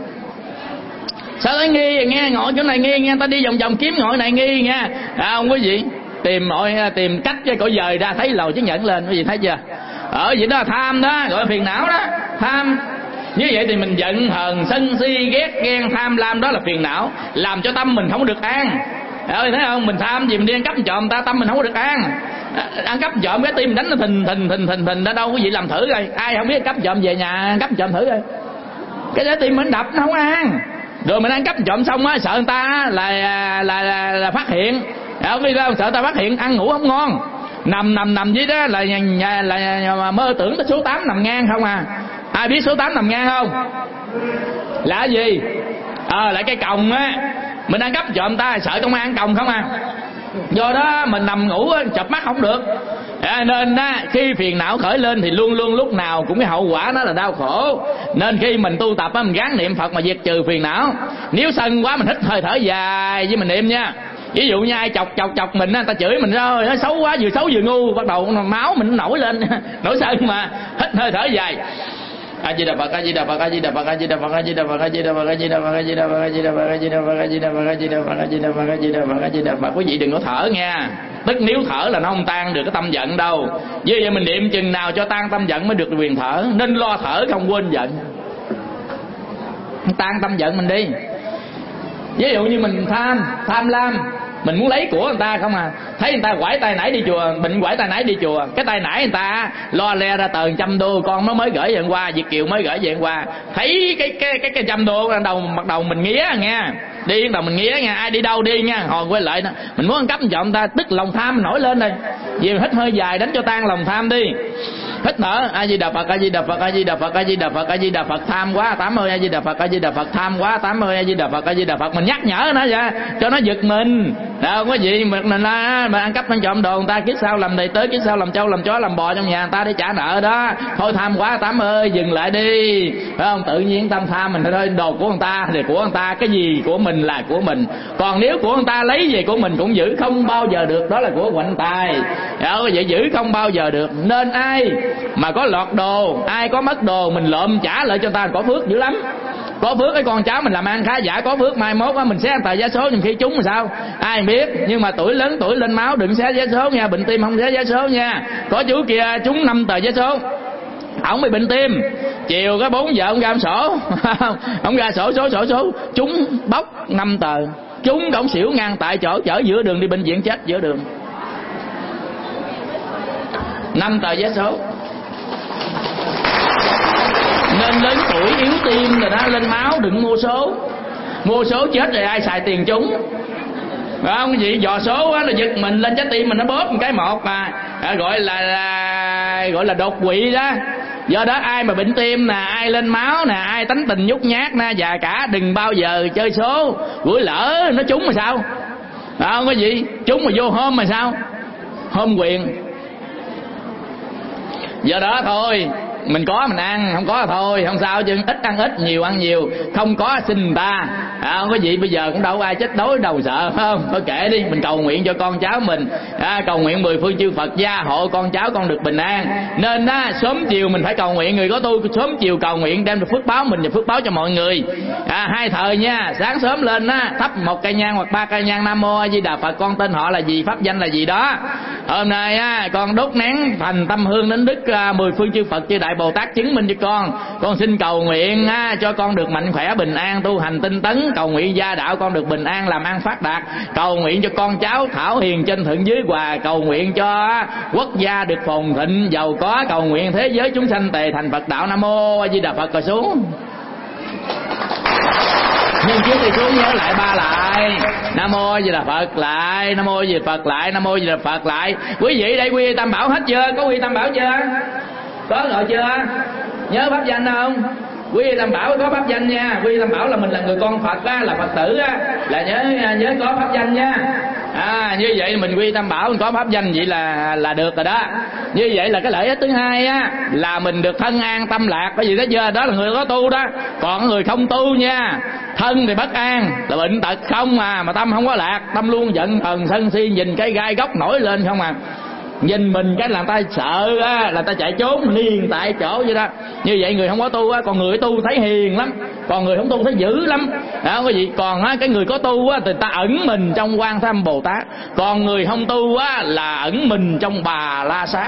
Sao thấy nghi nghe, ngồi chỗ này nghi nghe, ta đi vòng vòng kiếm ngồi này nghi nha. À, không có gì, tìm mọi tìm cách cho cõi dời ra thấy lầu chiếc nhẫn lên, quý vị thấy chưa? Ở vậy đó là tham đó, gọi là phiền não đó, tham. Như vậy thì mình giận hờn sân si ghét ghen tham lam, đó là phiền não, làm cho tâm mình không được an. Thấy không? Mình tham gì mình đi ăn cắp trộm ta, tâm mình không có được an. Ăn cắp trộm cái tim mình đánh nó thình thình thình thình thình ra đâu. Quý vị làm thử coi, ai không biết ăn cắp trộm về nhà ăn cắp trộm thử coi, cái trái tim mình đập nó không an. Rồi mình ăn cắp trộm xong á, sợ người ta là là, là, là phát hiện, không biết đâu, sợ người ta phát hiện, ăn ngủ không ngon, nằm nằm nằm dưới đó là nhà, là, là mơ tưởng tới số tám nằm ngang không à. Ai biết số tám nằm ngang không? Là gì? Ờ à, lại cái còng á, mình ăn cắp trộm ta sợ công an ăn còng không à. Do đó mình nằm ngủ chợp mắt không được. À, nên á, khi phiền não khởi lên thì luôn luôn lúc nào cũng cái hậu quả nó là đau khổ. Nên khi mình tu tập á, mình gắng niệm Phật mà diệt trừ phiền não. Nếu sân quá mình hít hơi thở dài với mình niệm nha. Ví dụ như ai chọc chọc chọc mình, người ta chửi mình rồi, nó xấu quá, vừa xấu vừa ngu, bắt đầu máu mình nổi lên, nổi sân mà hít hơi thở dài. A Di Đà Phật, A Di Đà Phật, A Di Đà Phật, A Di Đà Phật, A Di Đà Phật, A Di Đà Phật, A Di Đà Phật, A Di Đà Phật, A Di Đà Phật, A Di Đà Phật, A Di Đà Phật, A Di Đà Phật, A Di Đà Phật, A Di Đà Phật, A Di Đà Phật, A Di Đà Phật. Quý vị đừng có thở nha, tức nếu thở là nó không tan được cái tâm giận đâu. Vì vậy mình niệm chừng nào cho tan tâm giận mới được quyền thở, nên lo thở không quên giận, tan tâm giận mình đi. Ví dụ như mình tham tham lam, mình muốn lấy của người ta không à. Thấy người ta quải tay nải đi chùa, mình quải tay nải đi chùa, cái tay nải người ta lo le ra tờ trăm đô, con nó mới gửi về hôm qua, Việt kiều mới gửi về hôm qua. Thấy cái cái cái cái trăm đô đầu mặt đầu mình nghía nghe, đi đầu mình nghía nha, ai đi đâu đi nha, hồi quay lại mình muốn ăn cắp cho người ta, tức lòng tham mình nổi lên rồi. Vì hít hơi dài đánh cho tan lòng tham đi. Hít thở A Di Đà Phật, A Di Đà Phật, A Di Đà Phật, A Di Đà Phật, A Di Đà Phật, tham quá tám mươi A Di Đà Phật, A Di Đà Phật, tham quá tám mươi A Di Đà Phật, A Di Đà Phật. Mình nhắc nhở nó vậy cho nó giật mình. Đâu có gì mình mình là mình ăn cắp ăn trộm đồ người ta, kiếp sau làm đầy tới, kiếp sau làm trâu làm chó làm bò trong nhà người ta để trả nợ đó. Thôi tham quá tám ơi, dừng lại đi, phải không? Tự nhiên tâm tham mình thôi, đồ của người ta thì của người ta, cái gì của mình là của mình. Còn nếu của người ta lấy về của mình cũng giữ không bao giờ được, đó là của quạnh tài. Đó, vậy giữ không bao giờ được. Nên ai mà có lọt đồ, ai có mất đồ mình lượm trả lại cho ta có phước dữ lắm. Có phước cái con cháu mình làm ăn khá giả, có phước mai mốt á mình xé ăn tờ vé số nhưng khi trúng thì sao ai biết. Nhưng mà tuổi lớn tuổi lên máu đừng xé vé số nha, bệnh tim không xé vé số nha. Có chú kia trúng năm tờ vé số, ổng bị bệnh tim, chiều cái bốn giờ ông ra ông sổ ông ra sổ số sổ số trúng bóc năm tờ, trúng ổng xỉu ngang tại chỗ, chở giữa đường đi bệnh viện chết giữa đường. Năm tờ vé số. Nên lớn tuổi yếu tim rồi đó, lên máu đừng mua số. Mua số chết rồi ai xài tiền chúng, phải không? Cái gì dò số á, nó giật mình lên trái tim mình nó bóp một cái một mà à, gọi là, là gọi là đột quỵ đó. Do đó ai mà bệnh tim nè, ai lên máu nè, ai tánh tình nhút nhát nè, già cả đừng bao giờ chơi số. Gửi lỡ nó trúng mà sao, phải không? Cái gì trúng mà vô hôm mà sao, hôm quyền. Do đó thôi mình có mình ăn, không có là thôi không sao, chứ ít ăn ít, nhiều ăn nhiều, không có xin người ta à, không có gì. Bây giờ cũng đâu có ai chết đói đầu sợ, phải không? Thôi kệ đi, mình cầu nguyện cho con cháu mình à, cầu nguyện mười phương chư Phật gia hộ con cháu con được bình an. Nên á, sớm chiều mình phải cầu nguyện, người có tu sớm chiều cầu nguyện đem được phước báo mình và phước báo cho mọi người à, hai thời nha. Sáng sớm lên á, thắp một cây nhang hoặc ba cây nhang, Nam Mô A Di Đà Phật, con tên họ là gì, pháp danh là gì đó. Hôm nay á, con đốt nén thành tâm hương đến đức à, mười phương chư Phật chư Đại Bồ Tát chứng minh cho con. Con xin cầu nguyện á, cho con được mạnh khỏe bình an, tu hành tinh tấn. Cầu nguyện gia đạo con được bình an, làm ăn phát đạt. Cầu nguyện cho con cháu thảo hiền trên thượng dưới hòa. Cầu nguyện cho quốc gia được phồn thịnh giàu có. Cầu nguyện thế giới chúng sanh tề thành Phật đạo. Nam Mô A Di Đà Phật. Rồi xuống. Nhưng trước khi xuống nhớ lại ba lại. Nam Mô A Di Đà Phật lại, Nam Mô A Di Đà Phật lại, Nam Mô A Di Đà Phật lại. Quý vị đây quy y Tam Bảo hết chưa? Có quy y Tam Bảo chưa? Có rồi chưa? Nhớ pháp danh không? Quy y Tam Bảo có pháp danh nha. Quy y Tam Bảo là mình là người con Phật á, là Phật tử á, là nhớ nhớ có pháp danh nha. À, như vậy mình quy y Tam Bảo mình có pháp danh vậy là là được rồi đó. Như vậy là cái lợi ích thứ hai á, là mình được thân an tâm lạc. Cái gì đó chưa? Đó là người có tu đó. Còn người không tu nha, thân thì bất an, là bệnh tật không à, mà tâm không có lạc, tâm luôn giận hờn sân si, nhìn cái gai góc nổi lên không à. Nhìn mình cái là người ta sợ á, là ta chạy trốn liền tại chỗ vậy đó. Như vậy người không có tu á, còn người tu thấy hiền lắm, còn người không tu thấy dữ lắm. Đó, không có gì. Còn á, cái người có tu á thì ta ẩn mình trong Quan Thế Âm Bồ Tát, còn người không tu á là ẩn mình trong Bà La Sát.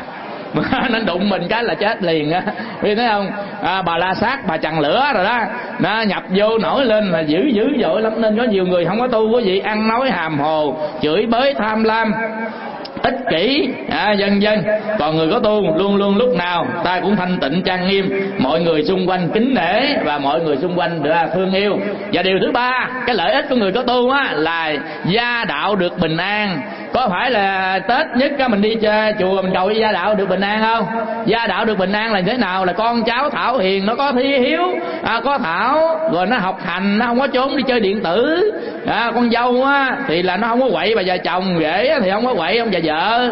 Nên đụng mình cái là chết liền á, vì thấy không? À, Bà La Sát, bà chằn lửa rồi đó, nó nhập vô nổi lên là dữ dữ dội lắm. Nên có nhiều người không có tu, quý vị, ăn nói hàm hồ, chửi bới tham lam, ích kỷ à, dân dân. Còn người có tu luôn luôn lúc nào ta cũng thanh tịnh trang nghiêm, mọi người xung quanh kính nể và mọi người xung quanh được thương yêu. Và điều thứ ba, cái lợi ích của người có tu á là gia đạo được bình an. Có phải là Tết nhất á, mình đi chùa mình cầu gia đạo được bình an không? Gia đạo được bình an là thế nào? Là con cháu thảo hiền, nó có thi hiếu à, có thảo, rồi nó học hành, nó không có trốn đi chơi điện tử à, con dâu á thì là nó không có quậy bà già chồng, rể thì không có quậy ông già vợ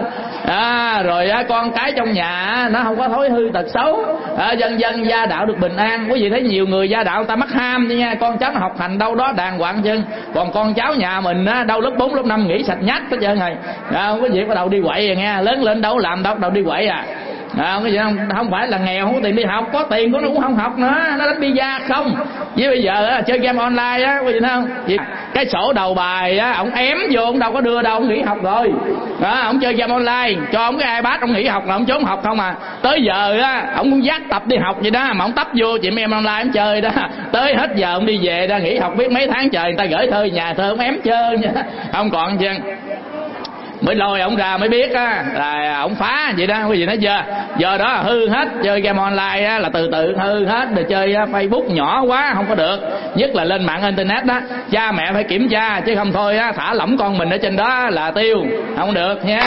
à, rồi á, con cái trong nhà nó không có thói hư tật xấu à, dân dân gia đạo được bình an. Quý vị thấy nhiều người gia đạo ta mắc ham chứ nha, con cháu nó học hành đâu đó đàng hoàng chân, còn con cháu nhà mình á, đâu lớp bốn lớp năm nghỉ sạch nhách hết trơn rồi à, không có việc bắt đầu đi quậy rồi nghe, lớn lên đâu làm đâu, đầu đi quậy à. À, không, không, không phải là nghèo không có tiền đi học, có tiền của nó cũng không học nữa, nó đánh bida không. Với bây giờ á, chơi game online á, quý vị thấy không? Vì cái sổ đầu bài á ổng ém vô, ổng đâu có đưa đâu, ổng nghỉ học rồi đó, ổng chơi game online, cho ổng cái iPad ổng nghỉ học là ổng trốn học không à. Tới giờ á ổng cũng dắt tập đi học vậy đó, mà ổng tấp vô chị em online ổng chơi đó, tới hết giờ ổng đi về ra nghỉ học biết mấy tháng trời, người ta gửi thơ nhà thơ ổng ém chơi nha, không còn chứ. Mới lôi ổng ra mới biết á là ổng phá vậy đó, quý vị nói chưa? Giờ đó hư hết, chơi game online á là từ từ hư hết, rồi chơi Facebook nhỏ quá không có được, nhất là lên mạng internet đó, cha mẹ phải kiểm tra chứ không thôi á thả lỏng con mình ở trên đó là tiêu, không được nha.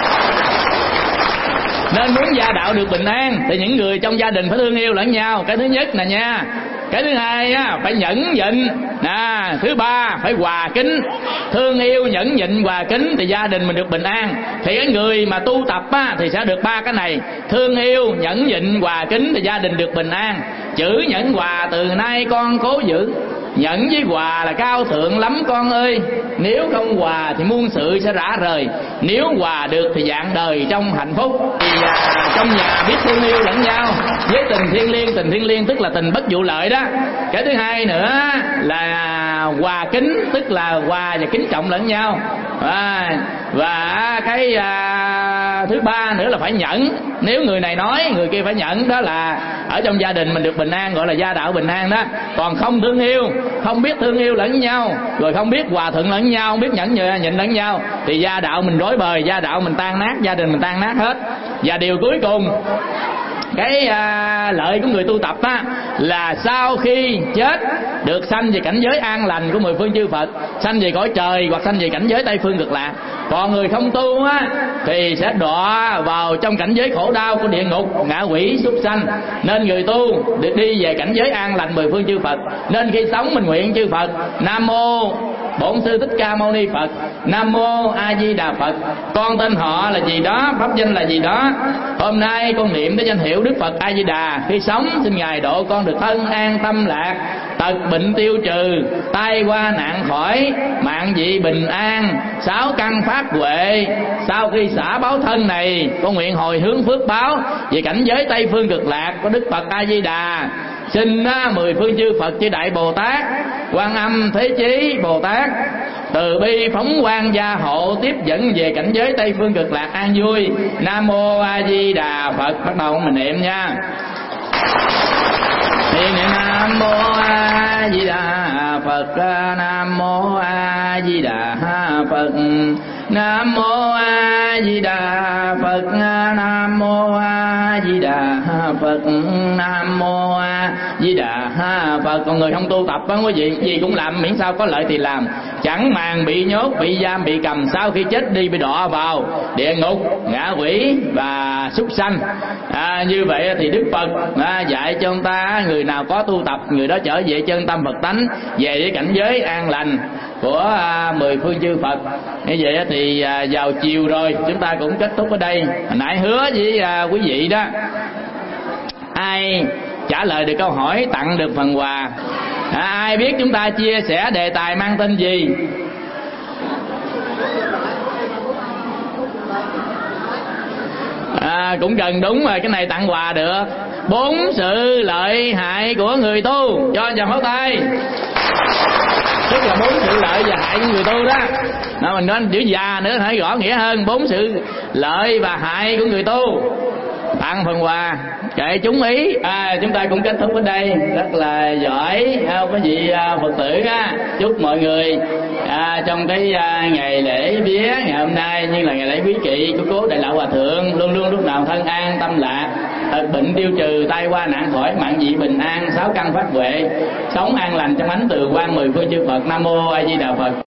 Nên muốn gia đạo được bình an thì những người trong gia đình phải thương yêu lẫn nhau, cái thứ nhất nè nha. Cái thứ hai á phải nhẫn nhịn nè. Thứ ba phải hòa kính. Thương yêu, nhẫn nhịn, hòa kính thì gia đình mình được bình an. Thì cái người mà tu tập á thì sẽ được ba cái này: thương yêu, nhẫn nhịn, hòa kính thì gia đình được bình an. Chữ nhẫn hòa từ nay con cố giữ. Nhẫn với hòa là cao thượng lắm con ơi. Nếu không hòa thì muôn sự sẽ rã rời. Nếu hòa được thì dạng đời trong hạnh phúc. Thì à, trong nhà biết thương yêu lẫn nhau với tình thiêng liêng. Tình thiêng liêng tức là tình bất vụ lợi đó. Cái thứ hai nữa là hòa kính, tức là hòa và kính trọng lẫn nhau. à, Và cái à, thứ ba nữa là phải nhẫn. Nếu người này nói người kia phải nhẫn, đó là ở trong gia đình mình được bình an, gọi là gia đạo bình an đó. Còn không thương yêu, không biết thương yêu lẫn nhau, rồi không biết hòa thuận lẫn nhau, không biết nhẫn nhịn lẫn nhau thì gia đạo mình rối bời, gia đạo mình tan nát, gia đình mình tan nát hết. Và điều cuối cùng, cái à, lợi của người tu tập á là sau khi chết được sanh về cảnh giới an lành của mười phương chư Phật, sanh về cõi trời hoặc sanh về cảnh giới Tây phương Cực Lạc. Còn người không tu á thì sẽ đọa vào trong cảnh giới khổ đau của địa ngục, ngạ quỷ, súc sanh. Nên người tu được đi về cảnh giới an lành mười phương chư Phật. Nên khi sống mình nguyện chư Phật: Nam mô Bổn Sư Thích Ca Mâu Ni Phật, Nam mô A Di Đà Phật. Con tên họ là gì đó, pháp danh là gì đó. Hôm nay con niệm tới danh hiệu Đức Phật A Di Đà. Khi sống xin Ngài độ con được thân an tâm lạc, tật bệnh tiêu trừ, tai qua nạn khỏi, mạng vị bình an, sáu căn phát huệ. Sau khi xả báo thân này, con nguyện hồi hướng phước báo về cảnh giới Tây phương Cực Lạc của Đức Phật A Di Đà. Xin á, mười phương chư Phật chư Đại Bồ Tát, Quan Âm Thế Chí Bồ Tát từ bi phóng quang gia hộ, tiếp dẫn về cảnh giới Tây phương Cực Lạc an vui. Nam mô A Di Đà Phật. Bắt đầu mình niệm nha. Thì niệm Nam mô A Di Đà Phật, Nam mô A Di Đà Phật, Nam mô A Di Đà Phật, Nam mô A Di Đà Phật, Nam mô A Di Đà Phật. Còn người không tu tập á quý vị, gì cũng làm miễn sao có lợi thì làm, chẳng màng bị nhốt, bị giam, bị cầm, sau khi chết đi bị đọa vào địa ngục, ngạ quỷ và súc sanh. À, như vậy thì Đức Phật à, dạy cho chúng ta, người nào có tu tập người đó trở về chân tâm Phật tánh, về với cảnh giới an lành của à, mười phương chư Phật. Như vậy thì à, vào chiều rồi chúng ta cũng kết thúc ở đây. Hồi nãy hứa với à, quý vị đó, ai trả lời được câu hỏi tặng được phần quà. À, ai biết chúng ta chia sẻ đề tài mang tên gì? À, cũng gần đúng rồi, cái này tặng quà được. Bốn sự lợi hại của người tu, cho chào pháo tay. Tức là bốn sự lợi và hại của người tu đó. Đó, mình nói chữ già nữa phải rõ nghĩa hơn. Bốn sự lợi và hại của người tu, tặng phần quà kệ chúng ý. À, chúng ta cũng kết thúc ở đây rất là giỏi không có gì Phật tử á. Chúc mọi người à, trong cái à, ngày lễ vía ngày hôm nay như là ngày lễ quý kỵ của cố Đại Lão Hòa Thượng, luôn luôn lúc nào thân an tâm lạc, tật bệnh tiêu trừ, tai qua nạn khỏi, mạng vị bình an, sáu căn phát huệ, sống an lành trong ánh từ quang mười phương chư Phật. Nam mô A Di Đà Phật.